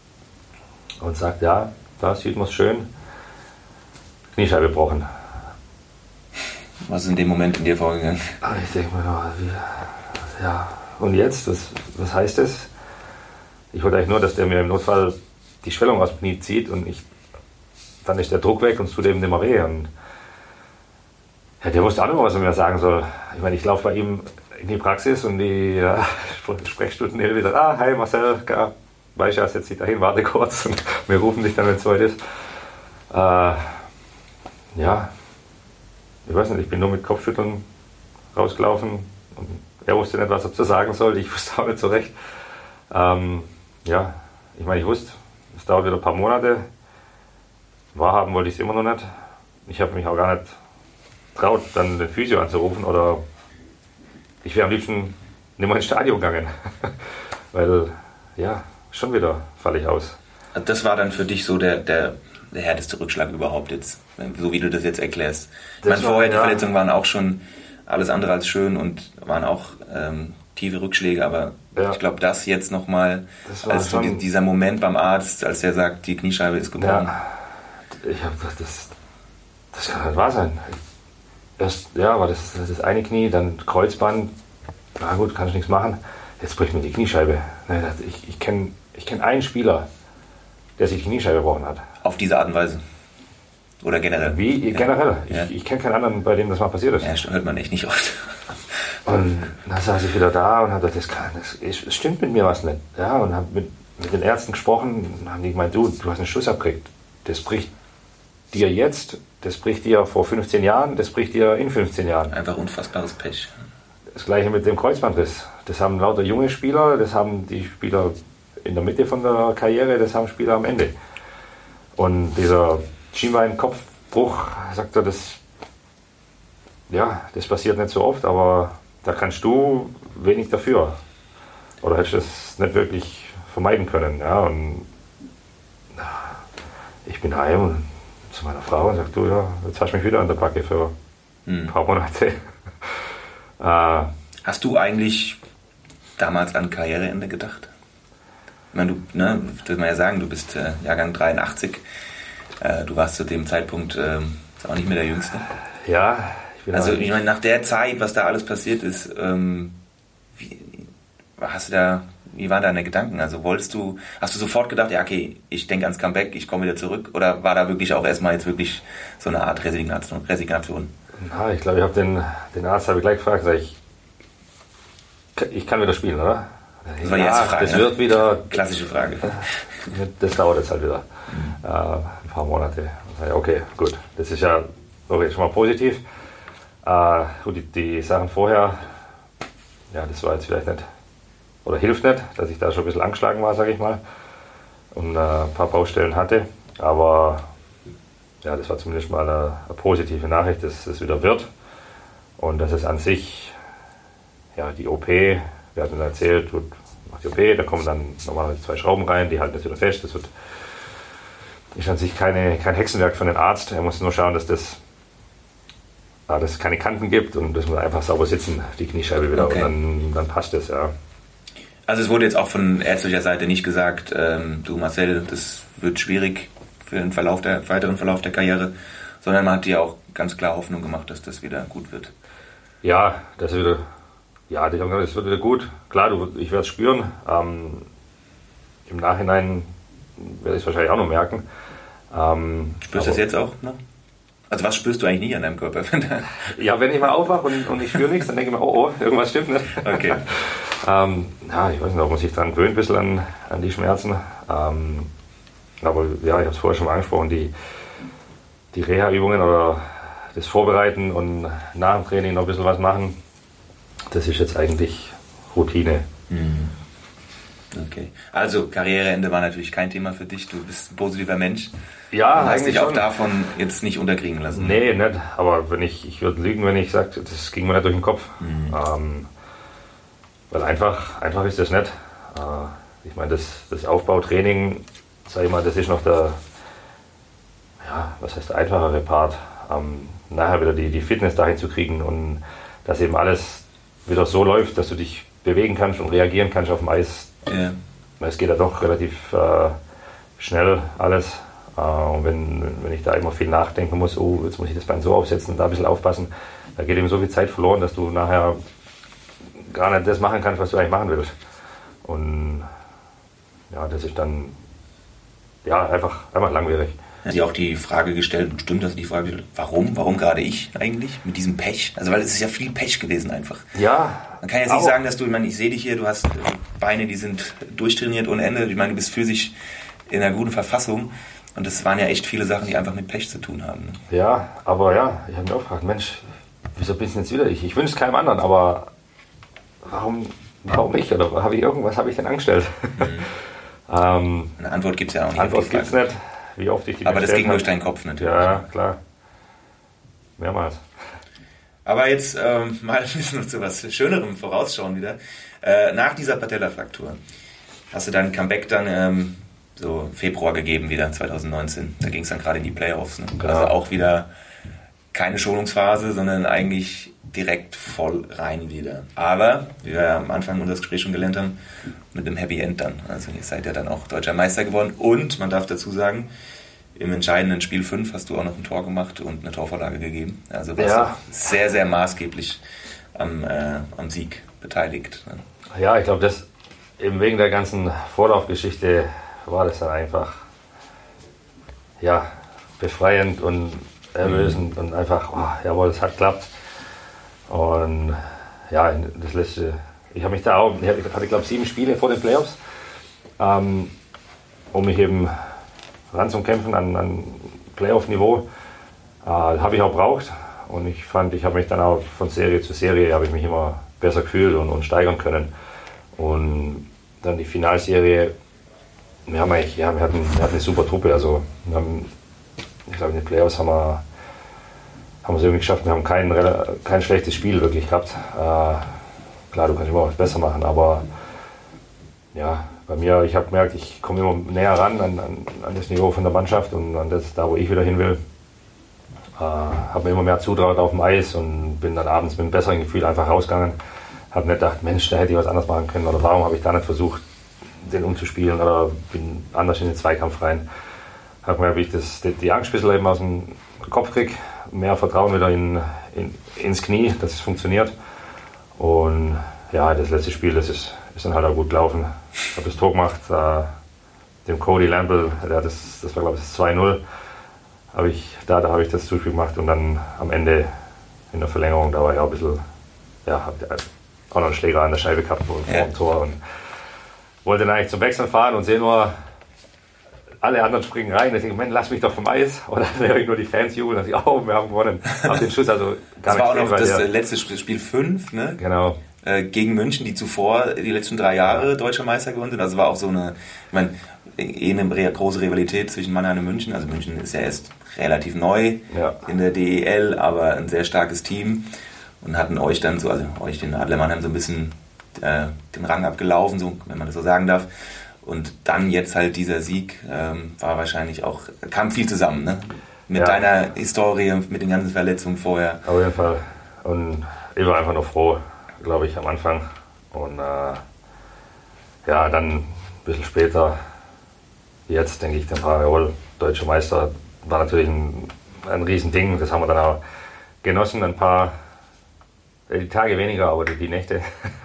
und sagt, ja, da sieht man es schön, Kniescheibe gebrochen. Was ist in dem Moment in dir vorgegangen? Ich denke mir, wie, ja, und jetzt, was, was heißt das? Ich wollte eigentlich nur, dass der mir im Notfall die Schwellung aus dem Knie zieht und ich, dann ist der Druck weg und es tut eben nicht mehr weh. Und ja, der wusste auch nicht mehr, was er mir sagen soll. Ich meine, ich laufe bei ihm in die Praxis und die ja, Sprechstunden wieder, ah, hi Marcel, ja, weißt du, setz dich dahin, warte kurz und wir rufen dich dann, wenn es soweit ist. Äh, ja, ich weiß nicht, ich bin nur mit Kopfschütteln rausgelaufen und er wusste nicht, was er zu sagen soll, ich wusste auch nicht so recht. Ähm, ja, ich meine, ich wusste, es dauert wieder ein paar Monate, wahrhaben wollte ich es immer noch nicht. Ich habe mich auch gar nicht traut, dann den Physio anzurufen oder ich wäre am liebsten nicht mehr ins Stadion gegangen, weil ja, schon wieder falle ich aus. Das war dann für dich so der, der, der härteste Rückschlag überhaupt jetzt, so wie du das jetzt erklärst. Ich meine, vorher die ja. Verletzungen waren auch schon alles andere als schön und waren auch ähm, tiefe Rückschläge, aber ja. ich glaube, das jetzt nochmal, als so die, dieser Moment beim Arzt, als er sagt, die Kniescheibe ist gebrochen. Ja. Ich habe gedacht, das, das kann nicht wahr sein. Erst ja, war das, das eine Knie, dann Kreuzband, na gut, kann ich nichts machen. Jetzt bricht mir die Kniescheibe. Ich, ich kenne ich kenn einen Spieler, der sich die Kniescheibe gebrochen hat. Auf diese Art und Weise? Oder generell? Wie? Ja. Generell. Ja. Ich, ich kenne keinen anderen, bei dem das mal passiert ist. Ja, hört man echt nicht oft. Und dann saß ich wieder da und habe gedacht, das, kann, das, das stimmt mit mir was nicht. Ja, und habe mit, mit den Ärzten gesprochen und haben die gemeint, du, du hast einen Schuss abgekriegt. Das bricht dir jetzt, das bricht dir vor fünfzehn Jahren, das bricht dir in fünfzehn Jahren. Einfach unfassbares Pech. Das gleiche mit dem Kreuzbandriss. Das haben lauter junge Spieler, das haben die Spieler in der Mitte von der Karriere, das haben Spieler am Ende. Und dieser Schienbein-Kopfbruch, sagt er, das, ja, das passiert nicht so oft, aber da kannst du wenig dafür. Oder hättest du das nicht wirklich vermeiden können. Ja, und ich bin heim und zu meiner Frau und sage, du, ja, jetzt hast du mich wieder an der Backe für ein paar Monate. äh, Hast du eigentlich damals an Karriereende gedacht? Ich meine, du, ne, das man ja sagen, du bist äh, Jahrgang dreiundachtzig, äh, du warst zu dem Zeitpunkt äh, auch nicht mehr der Jüngste. Ja. Ich bin also ich meine, nach der Zeit, was da alles passiert ist, ähm, wie, hast du da, wie waren deine Gedanken? Also wolltest du, hast du sofort gedacht, ja okay, ich denke ans Comeback, ich komme wieder zurück? Oder war da wirklich auch erstmal jetzt wirklich so eine Art Resignation? Resignation? Na, ich glaube, ich habe den, den Arzt habe ich gleich gefragt, sag ich, ich kann wieder spielen, oder? Das war die erste Frage. Das wird wieder. Klassische Frage. Das dauert jetzt halt wieder. Mhm. Äh, ein paar Monate. Okay, gut. Das ist ja okay, schon mal positiv. Äh, die, die Sachen vorher, ja, das war jetzt vielleicht nicht, oder hilft nicht, dass ich da schon ein bisschen angeschlagen war, sage ich mal. Und äh, ein paar Baustellen hatte. Aber ja, das war zumindest mal eine, eine positive Nachricht, dass es wieder wird. Und dass es an sich, ja, die O P, wir hatten erzählt, gut, macht die O P, da kommen dann normalerweise zwei Schrauben rein, die halten das wieder fest. Das wird, ist an sich keine, kein Hexenwerk für den Arzt. Er muss nur schauen, dass das, ja, dass es keine Kanten gibt und dass wir einfach sauber sitzen, die Kniescheibe wieder. Okay. Und dann, dann passt es, ja. Also es wurde jetzt auch von ärztlicher Seite nicht gesagt, ähm, du Marcel, das wird schwierig für den Verlauf der, weiteren Verlauf der Karriere, sondern man hat dir auch ganz klar Hoffnung gemacht, dass das wieder gut wird. Ja, das wieder. Ja, ich habe gesagt, es wird wieder gut. Klar, du, ich werde es spüren. Ähm, Im Nachhinein werde ich es wahrscheinlich auch noch merken. Ähm, Spürst du das jetzt auch noch? Also was spürst du eigentlich nie an deinem Körper? Ja, wenn ich mal aufwache und, und ich spüre nichts, dann denke ich mir, oh, oh, irgendwas stimmt nicht. Okay. ähm, ja, ich weiß nicht, ob man sich daran gewöhnt, ein bisschen an, an die Schmerzen. Ähm, aber ja, ich habe es vorher schon mal angesprochen, die, die Reha-Übungen oder das Vorbereiten und nach dem Training noch ein bisschen was machen, das ist jetzt eigentlich Routine. Mhm. Okay. Also Karriereende war natürlich kein Thema für dich. Du bist ein positiver Mensch. Ja, du hast eigentlich dich auch schon. davon jetzt nicht unterkriegen lassen. Nee, nicht. Aber wenn ich, ich würde lügen, wenn ich sage, das ging mir nicht durch den Kopf. Mhm. Ähm, weil einfach, einfach ist das nicht. Äh, ich meine, das, das Aufbautraining, sag ich mal, das ist noch der, ja, was heißt der einfachere Part. Ähm, nachher wieder die, die Fitness dahin zu kriegen und dass eben alles wieder so läuft, dass du dich bewegen kannst und reagieren kannst auf dem Eis. Ja. Es geht ja doch relativ äh, schnell alles. Äh, und wenn, wenn ich da immer viel nachdenken muss, oh, jetzt muss ich das Bein so aufsetzen und da ein bisschen aufpassen, da geht eben so viel Zeit verloren, dass du nachher gar nicht das machen kannst, was du eigentlich machen willst. Und ja, das ist dann ja, einfach, einfach langwierig. Sie auch die Frage gestellt, stimmt das, die Frage gestellt, warum, warum gerade ich eigentlich mit diesem Pech? Also weil es ist ja viel Pech gewesen einfach. Ja. Man kann jetzt nicht sagen, dass du, ich meine, ich sehe dich hier, du hast Beine, die sind durchtrainiert ohne Ende. Ich meine, du bist physisch in einer guten Verfassung und das waren ja echt viele Sachen, die einfach mit Pech zu tun haben. Ne? Ja, aber ja, ich habe mich auch gefragt, Mensch, wieso bin ich jetzt wieder ich? Ich wünsche es keinem anderen, aber warum, warum ich? Oder habe ich irgendwas habe ich denn angestellt? Mhm. ähm, Eine Antwort gibt es ja auch nicht. Antwort gibt es nicht. Wie oft ich die Aber das ging habe. durch deinen Kopf natürlich. Ja, klar. Mehrmals. Aber jetzt ähm, mal ein bisschen zu was Schönerem vorausschauen wieder. Äh, nach dieser Patella-Fraktur hast du dein Comeback dann ähm, so Februar gegeben wieder, zwanzig neunzehn. Da ging es dann gerade in die Playoffs. Ne? Genau. Also auch wieder keine Schonungsphase, sondern eigentlich direkt voll rein wieder. Aber, wie wir am Anfang unseres Gesprächs schon gelernt haben, mit einem Happy End dann. Also ihr seid ja dann auch Deutscher Meister geworden. Und, man darf dazu sagen, im entscheidenden Spiel fünf hast du auch noch ein Tor gemacht und eine Torvorlage gegeben. Also warst ja. du sehr, sehr maßgeblich am, äh, am Sieg beteiligt. Ne? Ja, ich glaube, das eben wegen der ganzen Vorlaufgeschichte war das dann einfach ja, befreiend und erlösend mhm. und einfach, oh, jawohl, es hat geklappt. Und ja, das letzte, ich habe mich da auch, ich hatte glaube sieben Spiele vor den Playoffs, ähm, um mich eben ranzukämpfen an, an Playoff-Niveau. Äh, habe ich auch braucht und ich fand, ich habe mich dann auch von Serie zu Serie, habe ich mich immer besser gefühlt und, und steigern können. Und dann die Finalserie, wir, haben eigentlich, ja, wir, hatten, wir hatten eine super Truppe, also wir haben, ich glaube in den Playoffs haben wir haben wir es irgendwie geschafft, wir haben kein, kein schlechtes Spiel wirklich gehabt. Äh, klar, du kannst immer was besser machen, aber ja, bei mir, ich habe gemerkt, ich komme immer näher ran an, an, an das Niveau von der Mannschaft und an das, da wo ich wieder hin will. Äh, habe mir immer mehr zutraut auf dem Eis und bin dann abends mit einem besseren Gefühl einfach rausgegangen. Habe nicht gedacht, Mensch, da hätte ich was anderes machen können oder warum habe ich da nicht versucht, den umzuspielen oder bin anders in den Zweikampf rein. Habe mir, wie ich das, die, die Angst ein bisschen eben aus dem Kopf kriege, mehr Vertrauen wieder in, in, ins Knie, dass es funktioniert. Und ja, das letzte Spiel, das ist, ist dann halt auch gut gelaufen. Ich habe das Tor gemacht, äh, dem Cody Lamble, der hat das, das war glaube ich das zwei null, habe ich, da, da habe ich das Zuspiel gemacht und dann am Ende in der Verlängerung, da war ich auch ein bisschen, ja, habe auch noch einen Schläger an der Scheibe gehabt vor, ja. vor dem Tor und wollte dann eigentlich zum Wechseln fahren und sehe nur, alle anderen springen rein. Ich denke, Mann, lass mich doch vom Eis. Oder dann höre ich nur die Fans jubeln und ich, oh, wir haben gewonnen. Auf den Schuss, also gar Das war auch nicht noch das der, letzte Spiel fünf, ne? Genau. Äh, gegen München, die zuvor die letzten drei Jahre Deutscher Meister gewonnen sind. Also war auch so eine, ich meine, eh eine große Rivalität zwischen Mannheim und München. Also München ist ja erst relativ neu ja. in der D E L, aber ein sehr starkes Team. Und hatten euch dann so, also euch den Adler Mannheim so ein bisschen äh, den Rang abgelaufen, so, wenn man das so sagen darf. Und dann jetzt halt dieser Sieg ähm, war wahrscheinlich auch, kam viel zusammen, ne? Mit ja. deiner Historie, mit den ganzen Verletzungen vorher. Auf jeden Fall. Und ich war einfach nur froh, glaube ich, am Anfang. Und äh, ja, dann ein bisschen später, jetzt denke ich, dann war jawohl, Deutscher Meister, war natürlich ein, ein Riesending. Das haben wir dann auch genossen, ein paar, die Tage weniger, aber die, die Nächte.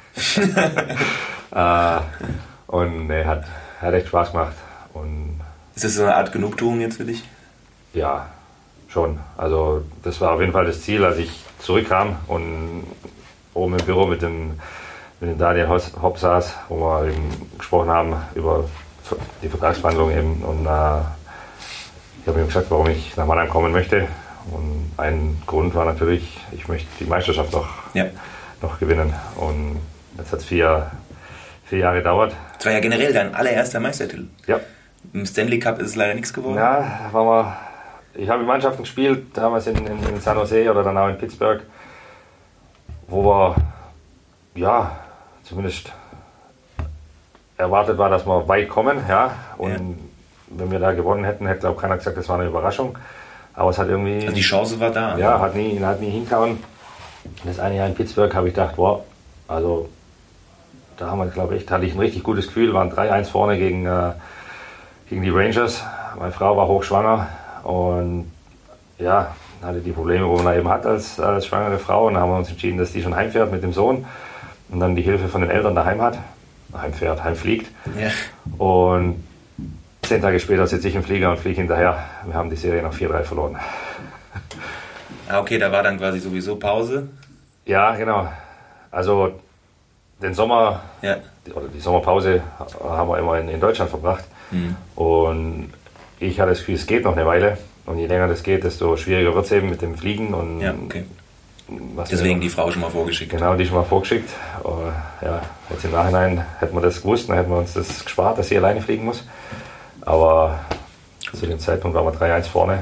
äh, Und er hat, hat echt Spaß gemacht. Und ist das so eine Art Genugtuung jetzt für dich? Ja, schon. Also das war auf jeden Fall das Ziel, als ich zurückkam und oben im Büro mit dem, mit dem Daniel Hopp saß, wo wir eben gesprochen haben über die Vertragsverhandlungen eben. Und äh, ich habe ihm gesagt, warum ich nach Mannheim kommen möchte. Und ein Grund war natürlich, ich möchte die Meisterschaft noch, ja. noch gewinnen. Und jetzt hat es vier, vier Jahre gedauert. Das war ja generell dein allererster Meistertitel. Ja. Im Stanley Cup ist es leider nichts geworden. Ja, da waren wir, ich habe in Mannschaften gespielt, damals in, in, in San Jose oder dann auch in Pittsburgh, wo wir, ja, zumindest erwartet war, dass wir weit kommen. Ja. Und ja. wenn wir da gewonnen hätten, hätte, glaube ich, keiner gesagt, das war eine Überraschung. Aber es hat irgendwie... Also die Chance war da. Ja, hat nie, hat nie hingehauen. Das eine Jahr in Pittsburgh habe ich gedacht, wow, also da haben wir, glaube ich, hatte ich ein richtig gutes Gefühl. Wir waren drei eins vorne gegen, äh, gegen die Rangers. Meine Frau war hochschwanger und ja, hatte die Probleme, wo man eben hat als, als schwangere Frau. Und dann haben wir uns entschieden, dass die schon heimfährt mit dem Sohn und dann die Hilfe von den Eltern daheim hat. Heimfährt, heimfliegt. Ja. Und zehn Tage später sitze ich im Flieger und fliege hinterher. Wir haben die Serie noch vier drei verloren. Ah, okay, da war dann quasi sowieso Pause? Ja, genau. Also den Sommer, ja. die, oder die Sommerpause haben wir immer in, in Deutschland verbracht. Mhm. Und ich hatte das Gefühl, es geht noch eine Weile. Und je länger das geht, desto schwieriger wird es eben mit dem Fliegen. Und ja, okay. Deswegen die Frau schon mal vorgeschickt. Genau, die schon mal vorgeschickt. Aber, ja, jetzt im Nachhinein hätten wir das gewusst, dann hätten wir uns das gespart, dass sie alleine fliegen muss. Aber zu dem Zeitpunkt waren wir drei eins vorne.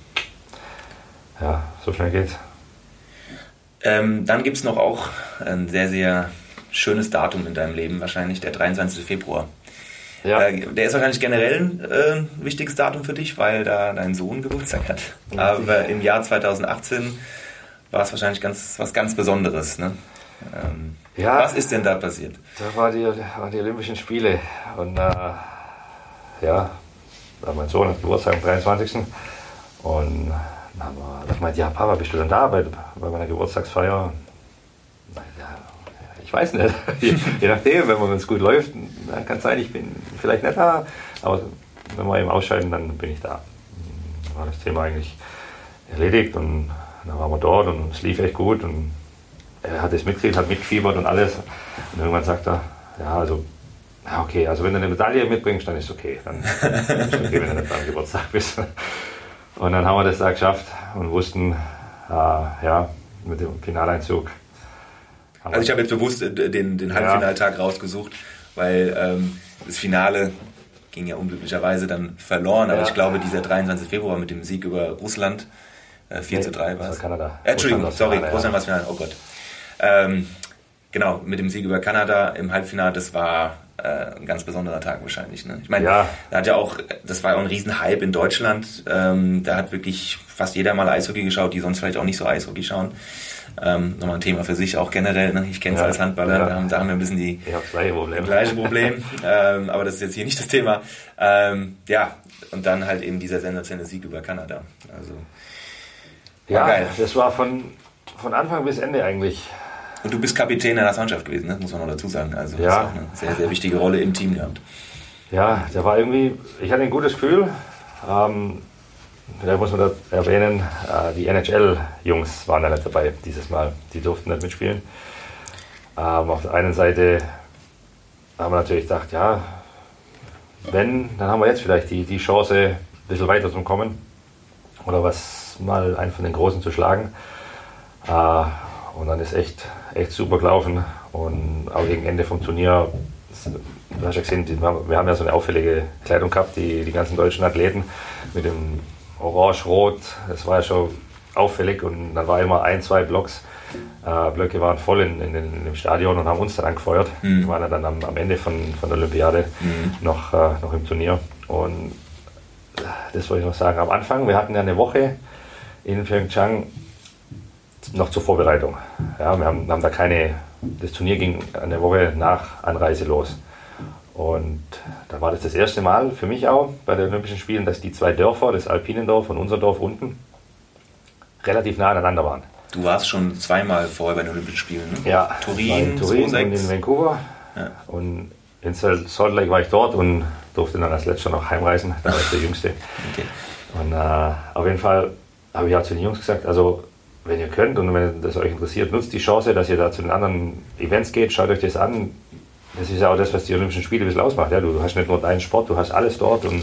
Ja, so schnell geht's. Ähm, dann gibt es noch auch ein sehr, sehr schönes Datum in deinem Leben, wahrscheinlich der dreiundzwanzigster Februar. Ja. Äh, der ist wahrscheinlich generell ein äh, wichtiges Datum für dich, weil da dein Sohn Geburtstag hat. Ja, aber im Jahr zweitausendachtzehn war es wahrscheinlich ganz, was ganz Besonderes. Ne? Ähm, ja, was ist denn da passiert? Da waren die, waren die Olympischen Spiele. Und äh, ja, mein Sohn hat Geburtstag am dreiundzwanzigsten Und dann haben wir gemeint, ja Papa, bist du denn da bei, bei meiner Geburtstagsfeier? Ja, ich weiß nicht. je, je nachdem, wenn es gut läuft, dann kann es sein, ich bin vielleicht nicht da. Aber wenn wir eben ausscheiden, dann bin ich da. Dann war das Thema eigentlich erledigt und dann waren wir dort und es lief echt gut. Und er hat es mitgekriegt, hat mitgefiebert und alles. Und irgendwann sagt er, ja, also ja, okay, also wenn du eine Medaille mitbringst, dann ist es okay. Dann ist es okay, wenn du nicht am Geburtstag bist. Und dann haben wir das da geschafft und wussten, äh, ja, mit dem Finaleinzug. Also ich habe jetzt bewusst den, den Halbfinaltag ja. rausgesucht, weil ähm, das Finale ging ja unglücklicherweise dann verloren. Aber ja. ich glaube, dieser dreiundzwanzigster Februar mit dem Sieg über Russland, äh, vier zu drei war es. Kanada. Äh, Entschuldigung, Russland sorry, Finale, Russland war das Finale, oh Gott. Ähm, genau, mit dem Sieg über Kanada im Halbfinale, das war äh, ein ganz besonderer Tag wahrscheinlich. Ne? Ich meine, ja. da hat ja auch, das war ja auch ein Riesenhype in Deutschland. Ähm, da hat wirklich fast jeder mal Eishockey geschaut, die sonst vielleicht auch nicht so Eishockey schauen. Ähm, nochmal ein Thema für sich auch generell. Ne? Ich kenne es ja, als Handballer, ja. da, haben, da haben wir ein bisschen die ja, das gleiche Problem. Gleiche Problem. ähm, aber das ist jetzt hier nicht das Thema. Ähm, ja, und dann halt eben dieser sensationelle Sieg über Kanada. Also, ja, geil. Das war von, von Anfang bis Ende eigentlich. Und du bist Kapitän der Nationalmannschaft gewesen, ne? Muss man noch dazu sagen. Also ja. hast auch eine sehr, sehr wichtige Rolle im Team gehabt. Ja, der war irgendwie, ich hatte ein gutes Gefühl. Ähm, Vielleicht muss man da erwähnen, die N H L-Jungs waren da nicht dabei dieses Mal. Die durften nicht mitspielen. Ähm, auf der einen Seite haben wir natürlich gedacht, ja, wenn, dann haben wir jetzt vielleicht die, die Chance, ein bisschen weiter zu kommen. Oder was mal einen von den Großen zu schlagen. Äh, und dann ist echt, echt super gelaufen. Und auch gegen Ende vom Turnier, du hast ja gesehen, wir haben ja so eine auffällige Kleidung gehabt, die, die ganzen deutschen Athleten mit dem Orange-Rot, das war ja schon auffällig und dann war immer ein, zwei Blocks. Äh, Blöcke waren voll in, in, in dem Stadion und haben uns dann angefeuert. Mhm. Wir waren ja dann am, am Ende von, von der Olympiade mhm. noch, äh, noch im Turnier. Und das wollte ich noch sagen. Am Anfang, wir hatten ja eine Woche in Pyeongchang noch zur Vorbereitung. Ja, wir haben, haben da keine, das Turnier ging eine Woche nach Anreise los. Und da war das das erste Mal für mich auch bei den Olympischen Spielen, dass die zwei Dörfer, das Alpinendorf und unser Dorf unten, relativ nah aneinander waren. Du warst schon zweimal vorher bei den Olympischen Spielen, ne? Ja, Turin, in Turin und in Vancouver. Ja. Und in Salt Lake war ich dort und durfte dann als letzter noch heimreisen. Da war ich der Jüngste. Okay. Und äh, auf jeden Fall habe ich auch zu den Jungs gesagt, also wenn ihr könnt und wenn das euch interessiert, nutzt die Chance, dass ihr da zu den anderen Events geht, schaut euch das an. Das ist ja auch das, was die Olympischen Spiele ein bisschen ausmacht. Ja? Du hast nicht nur deinen Sport, du hast alles dort und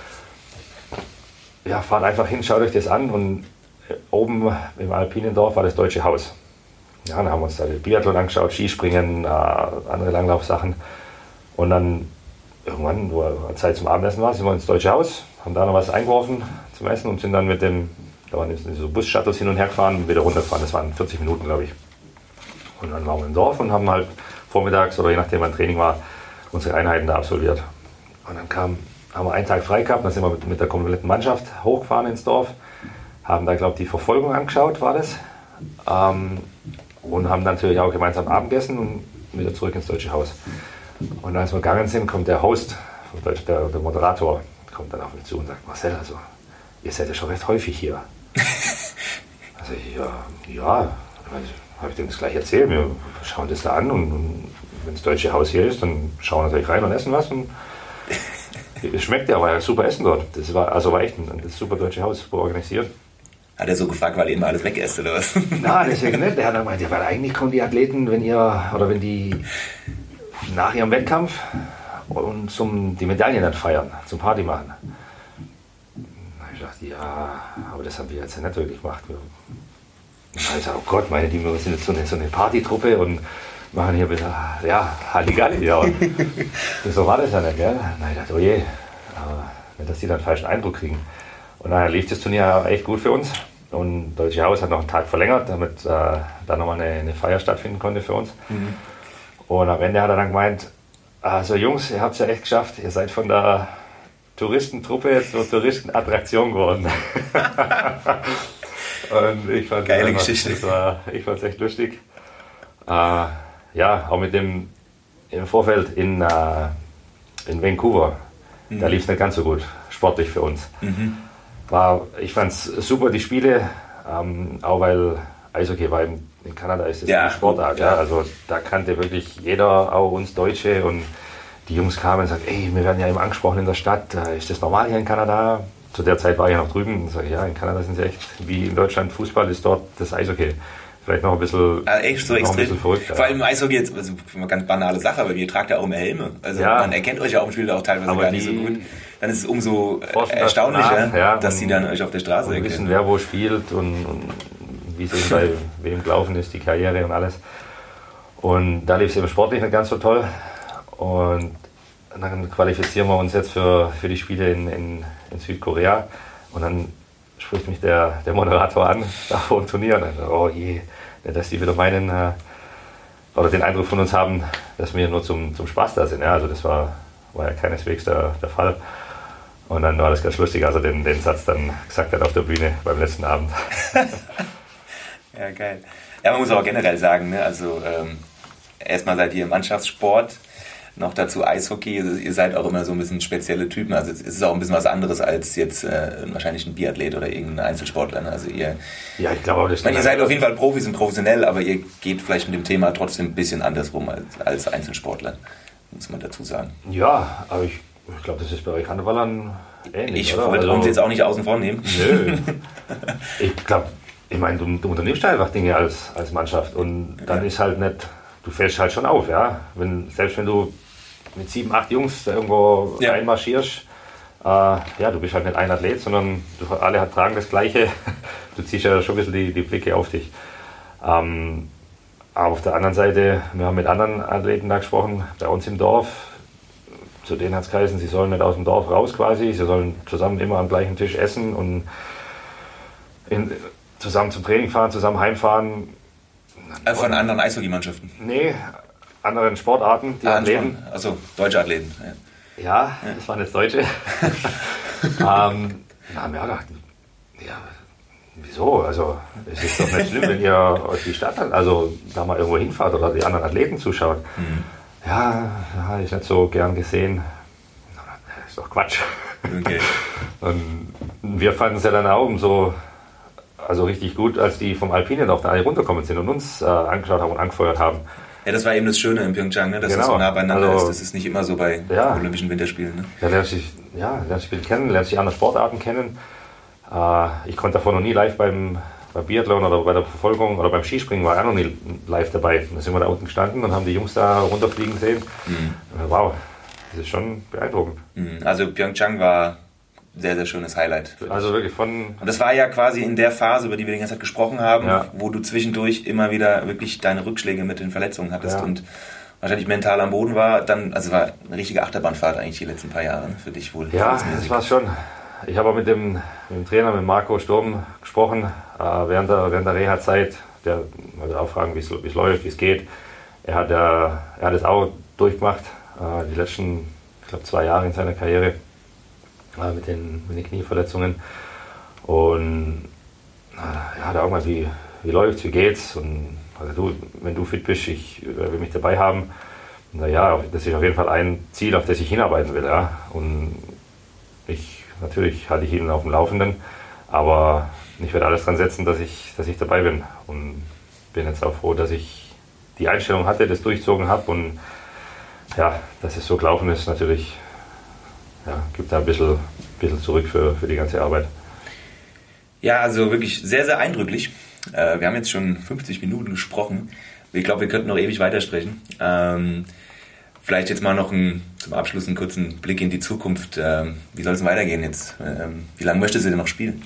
ja, fahrt einfach hin, schaut euch das an und oben im alpinen Dorf war das Deutsche Haus. Ja, dann haben wir uns da den Biathlon angeschaut, Skispringen, äh, andere Langlaufsachen und dann irgendwann, wo Zeit zum Abendessen war, sind wir ins Deutsche Haus, haben da noch was eingeworfen zum Essen und sind dann mit dem, da waren so Bus-Shuttles hin und her gefahren und wieder runtergefahren. Das waren vierzig Minuten, glaube ich. Und dann waren wir im Dorf und haben halt vormittags oder je nachdem wann Training war, unsere Einheiten da absolviert. Und dann kam, haben wir einen Tag frei gehabt, dann sind wir mit, mit der kompletten Mannschaft hochgefahren ins Dorf, haben da, glaube ich, die Verfolgung angeschaut, war das. Ähm, und haben dann natürlich auch gemeinsam Abend gegessen und wieder zurück ins Deutsche Haus. Und als wir gegangen sind, kommt der Host, der, der Moderator, kommt dann auf mich zu und sagt, Marcel, also ihr seid ja schon recht häufig hier. Also ja, ja, habe ich dem das gleich erzählt, wir schauen das da an und, und wenn das Deutsche Haus hier ist, dann schauen wir natürlich rein und essen was. Und es schmeckt ja, war ja super Essen dort. Das war, also war echt ein, das super Deutsche Haus, super organisiert. Hat er so gefragt, weil ihr immer alles wegesst oder was? Nein, deswegen nicht. Der hat dann gemeint, ja, weil eigentlich kommen die Athleten, wenn ihr, oder wenn die nach ihrem Wettkampf und zum, die Medaillen dann feiern, zum Party machen. Ich dachte, ja, aber das haben wir jetzt ja nicht wirklich gemacht. Ich dachte, oh Gott, meine die, wir sind jetzt so eine, so eine Partytruppe und machen hier wieder, ja, Halligalli. Ja. So war das ja nicht, gell? Na, ich dachte, oh je, nicht, dass die dann einen falschen Eindruck kriegen. Und daher lief das Turnier echt gut für uns. Und Deutsche Haus hat noch einen Tag verlängert, damit äh, da nochmal eine, eine Feier stattfinden konnte für uns. Mhm. Und am Ende hat er dann gemeint, also Jungs, ihr habt es ja echt geschafft, ihr seid von der Touristentruppe jetzt zur Touristenattraktion geworden. Und ich fand Geile einfach, Geschichte. Das war, ich fand es echt lustig. Äh, ja, auch mit dem im Vorfeld in, äh, in Vancouver, mhm. da lief es nicht ganz so gut, sportlich für uns. Mhm. War, ich fand es super, die Spiele, ähm, auch weil Eishockey war in, in Kanada ist das ja, eine Sportart. Ja. Ja, also da kannte wirklich jeder, auch uns Deutsche. Und die Jungs kamen und sagten, ey, wir werden ja immer angesprochen in der Stadt, ist das normal hier in Kanada? Zu der Zeit war ich noch drüben und sage, ja, in Kanada sind sie echt, wie in Deutschland Fußball ist dort das Eishockey. Vielleicht noch ein bisschen, ah, echt so noch extrem. Ein bisschen verrückt. Vor allem im Eishockey jetzt, also eine ganz banale Sache, aber ihr tragt ja auch immer Helme. Also ja. Man erkennt euch ja auch im Spiel auch teilweise aber gar nicht so gut. Dann ist es umso erstaunlicher, nach, ja, dass sie dann euch auf der Straße erkennen. Wissen, wer wo spielt und, und wie es eben bei wem gelaufen ist, die Karriere und alles. Und da lief es eben sportlich nicht ganz so toll. Und dann qualifizieren wir uns jetzt für, für die Spiele in, in, in Südkorea. Und dann spricht mich der, der Moderator an, da vor dem Turnier. Und dann, oh je, dass die wieder meinen, äh, oder den Eindruck von uns haben, dass wir nur zum, zum Spaß da sind. Ja, also das war, war ja keineswegs der, der Fall. Und dann war das ganz lustig, als er den, den Satz dann gesagt hat auf der Bühne beim letzten Abend. Ja, geil. Ja, man muss auch generell sagen, ne, also ähm, erstmal seid ihr Mannschaftssport, noch dazu Eishockey, also ihr seid auch immer so ein bisschen spezielle Typen, also es ist auch ein bisschen was anderes als jetzt äh, wahrscheinlich ein Biathlet oder irgendein Einzelsportler, ne? Also ihr, ja, ich glaube auch, das ich meine, ihr seid auf jeden Fall Profis und professionell, aber ihr geht vielleicht mit dem Thema trotzdem ein bisschen andersrum als, als Einzelsportler, muss man dazu sagen. Ja, aber ich, ich glaube, das ist bei euch Handballern ähnlich, Ich oder? wollte also, uns jetzt auch nicht außen vor nehmen. Nö, ich glaube, ich meine, du, du unternimmst einfach Dinge als, als Mannschaft und dann ja. ist halt nicht, du fällst halt schon auf, ja, wenn, selbst wenn du mit sieben, acht Jungs da irgendwo ja. reinmarschierst, äh, ja, du bist halt nicht ein Athlet, sondern du, alle tragen das Gleiche, du ziehst ja schon ein bisschen die, die Blicke auf dich. Ähm, aber auf der anderen Seite, wir haben mit anderen Athleten da gesprochen, bei uns im Dorf, zu denen hat es geheißen, sie sollen nicht aus dem Dorf raus quasi, sie sollen zusammen immer am gleichen Tisch essen und in, zusammen zum Training fahren, zusammen heimfahren. Von anderen Eishockeymannschaften? Nee, anderen Sportarten, die ah, Athleten. Also deutsche Athleten. Ja, ja, ja. Das waren jetzt Deutsche. ähm, da haben wir gedacht, ja, wieso? Also es ist doch nicht schlimm, wenn ihr euch die Stadt, also da mal irgendwo hinfahrt oder die anderen Athleten zuschaut. Mhm. Ja, habe ich nicht so gern gesehen. Das ist doch Quatsch. Okay. Und wir fanden es ja dann auch so, also richtig gut, als die vom Alpinen auf der alle runtergekommen sind und uns äh, angeschaut haben und angefeuert haben. Ja, das war eben das Schöne in Pyeongchang, ne? Dass genau. das so nah beieinander also, ist. Das ist nicht immer so bei ja. Olympischen Winterspielen. Ne? Ja, lernst dich, ja, lernst dich kennen, lernst dich andere Sportarten kennen. Äh, ich konnte davor noch nie live beim, beim Biathlon oder bei der Verfolgung oder beim Skispringen war ich auch noch nie live dabei. Da sind wir da unten gestanden und haben die Jungs da runterfliegen sehen. Mhm. Wow, das ist schon beeindruckend. Mhm. Also Pyeongchang war sehr, sehr schönes Highlight. Also wirklich von... Und das war ja quasi in der Phase, über die wir die ganze Zeit gesprochen haben, ja. wo du zwischendurch immer wieder wirklich deine Rückschläge mit den Verletzungen hattest ja. und wahrscheinlich mental am Boden war. Dann, also war eine richtige Achterbahnfahrt eigentlich die letzten paar Jahre, ne, für dich wohl. Ja, das war schon. Ich habe auch mit dem, mit dem Trainer, mit Marco Sturm gesprochen, äh, während der, während der Reha-Zeit. Der wollte auch fragen, wie es läuft, wie es geht. Er hat, äh, er hat es auch durchgemacht, äh, die letzten, ich glaube, zwei Jahre in seiner Karriere. Mit den, mit den Knieverletzungen und äh, ja, da auch mal, wie, wie läuft's, wie geht's und also du, wenn du fit bist, ich will mich dabei haben. Naja, das ist auf jeden Fall ein Ziel, auf das ich hinarbeiten will. Ja. Und ich, natürlich halte ich ihn auf dem Laufenden, aber ich werde alles dran setzen, dass ich, dass ich dabei bin und bin jetzt auch froh, dass ich die Einstellung hatte, das durchgezogen habe und ja, dass es so gelaufen ist, natürlich. Ja, gibt da ein bisschen, bisschen zurück für, für die ganze Arbeit. Ja, also wirklich sehr, sehr eindrücklich. Äh, wir haben jetzt schon fünfzig Minuten gesprochen. Ich glaube, wir könnten noch ewig weitersprechen. Ähm, vielleicht jetzt mal noch ein, zum Abschluss einen kurzen Blick in die Zukunft. Ähm, wie soll es weitergehen jetzt? Ähm, wie lange möchtest du denn noch spielen?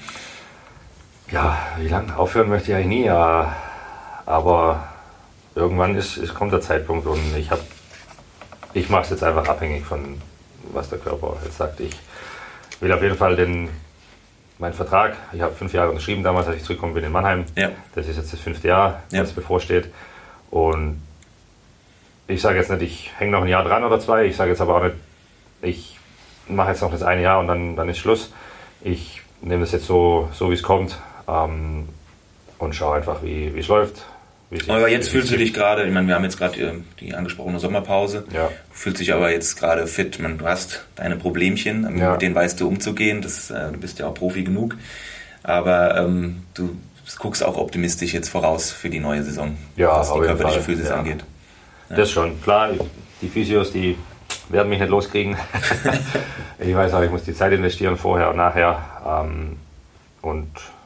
Ja, wie lange? Aufhören möchte ich eigentlich nie. Ja, aber irgendwann ist, ist, kommt der Zeitpunkt und ich, hab, ich mache es jetzt einfach abhängig von was der Körper jetzt sagt. Ich will auf jeden Fall den, meinen Vertrag, ich habe fünf Jahre unterschrieben damals, als ich zurückgekommen bin in Mannheim. Ja. Das ist jetzt das fünfte Jahr, ja. was bevorsteht. Und ich sage jetzt nicht, ich hänge noch ein Jahr dran oder zwei, ich sage jetzt aber auch nicht, ich mache jetzt noch das eine Jahr und dann, dann ist Schluss. Ich nehme das jetzt so, so wie es kommt ähm, und schaue einfach, wie es läuft. Aber jetzt fühlst du dich gerade, ich meine, wir haben jetzt gerade die angesprochene Sommerpause, ja. Du fühlst dich aber jetzt gerade fit, man, du hast deine Problemchen, ja. Mit denen weißt du umzugehen, das, äh, du bist ja auch Profi genug, aber ähm, du guckst auch optimistisch jetzt voraus für die neue Saison, ja, was die körperliche Physis ja. angeht. Ja. Das schon, klar, die Physios, die werden mich nicht loskriegen. Ich weiß auch, ich muss die Zeit investieren, vorher und nachher ähm, und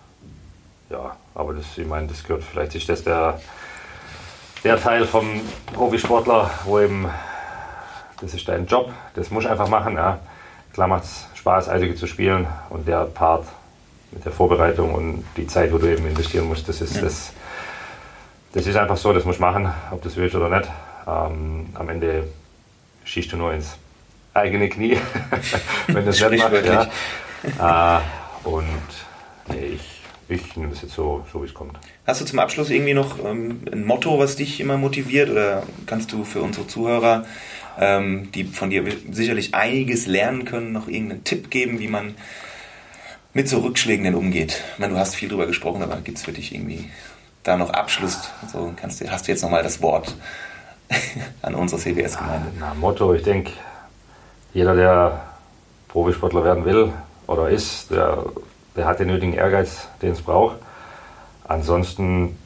ja, aber das, ich meine, das gehört, vielleicht ist das der, der Teil vom Profisportler, wo eben, das ist dein Job, das musst du einfach machen. Ja. Klar macht es Spaß, Eishockey zu spielen und der Part mit der Vorbereitung und die Zeit, wo du eben investieren musst, das ist, ja. das, das ist einfach so, das musst du machen, ob du es willst oder nicht. Ähm, am Ende schießt du nur ins eigene Knie, wenn du es nicht machst. Ja. Äh, und nee, ich Ich nehme das jetzt so, so wie es kommt. Hast du zum Abschluss irgendwie noch ähm, ein Motto, was dich immer motiviert? Oder kannst du für unsere Zuhörer, ähm, die von dir sicherlich einiges lernen können, noch irgendeinen Tipp geben, wie man mit so Rückschlägen denn umgeht? Ich meine, du hast viel drüber gesprochen, aber gibt es für dich irgendwie da noch Abschluss? So, kannst du, hast du jetzt nochmal das Wort an unsere C B S-Gemeinde? Na, Motto, ich denke, jeder, der Profisportler werden will oder ist, der... Der hat den nötigen Ehrgeiz, den es braucht. Ansonsten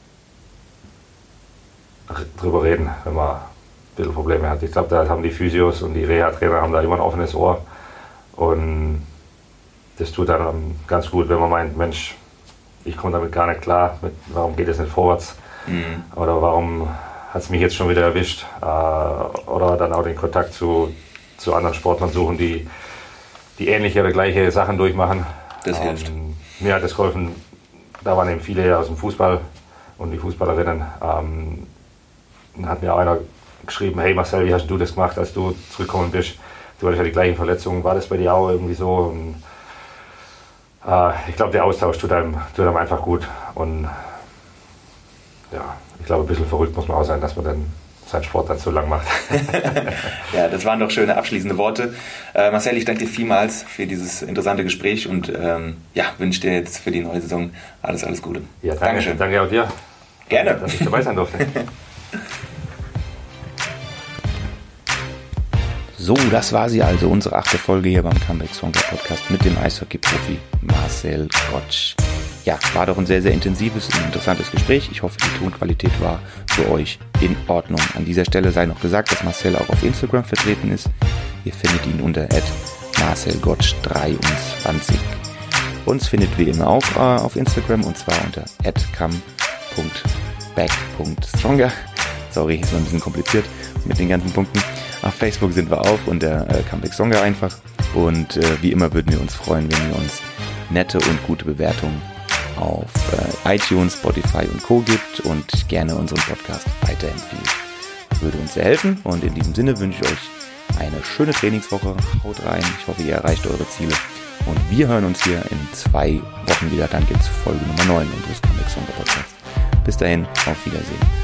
drüber reden, wenn man ein bisschen Probleme hat. Ich glaube, da haben die Physios und die Reha-Trainer haben da immer ein offenes Ohr. Und das tut dann ganz gut, wenn man meint, Mensch, ich komme damit gar nicht klar, mit, warum geht es nicht vorwärts? Mhm. Oder warum hat es mich jetzt schon wieder erwischt? Oder dann auch den Kontakt zu, zu anderen Sportlern suchen, die, die ähnliche oder gleiche Sachen durchmachen. Das hilft. Ähm, mir hat das geholfen, da waren eben viele aus dem Fußball und die Fußballerinnen. Ähm, dann hat mir auch einer geschrieben, hey Marcel, wie hast du das gemacht, als du zurückgekommen bist? Du hattest ja die gleichen Verletzungen, war das bei dir auch irgendwie so? Und, äh, ich glaube, der Austausch tut einem, tut einem einfach gut. Und ja, ich glaube, ein bisschen verrückt muss man auch sein, dass man dann seinen Sport dann so lang macht. Ja, das waren doch schöne abschließende Worte. Äh, Marcel, ich danke dir vielmals für dieses interessante Gespräch und ähm, ja, wünsche dir jetzt für die neue Saison alles, alles Gute. Ja, danke, Dankeschön. Danke auch dir. Gerne. Dass ich dabei sein durfte. So, das war sie also, unsere achte Folge hier beim Comeback Song Podcast mit dem Eishockey-Profi Marcel Gottsch. Ja, war doch ein sehr, sehr intensives und interessantes Gespräch. Ich hoffe, die Tonqualität war für euch in Ordnung. An dieser Stelle sei noch gesagt, dass Marcel auch auf Instagram vertreten ist. Ihr findet ihn unter at marcelgottsch dreiundzwanzig. Uns findet wie immer auch äh, auf Instagram und zwar unter at come punkt back punkt stronger. Sorry, ist noch ein bisschen kompliziert mit den ganzen Punkten. Auf Facebook sind wir auch unter äh, Comeback Stronger einfach. Und äh, wie immer würden wir uns freuen, wenn ihr uns nette und gute Bewertungen auf äh, iTunes, Spotify und Co. gibt und gerne unseren Podcast weiterempfiehlt. Das würde uns sehr helfen und in diesem Sinne wünsche ich euch eine schöne Trainingswoche. Haut rein, ich hoffe, ihr erreicht eure Ziele und wir hören uns hier in zwei Wochen wieder. Dann gibt es Folge Nummer neun unseres Comeback Stronger Podcasts. Bis dahin, auf Wiedersehen.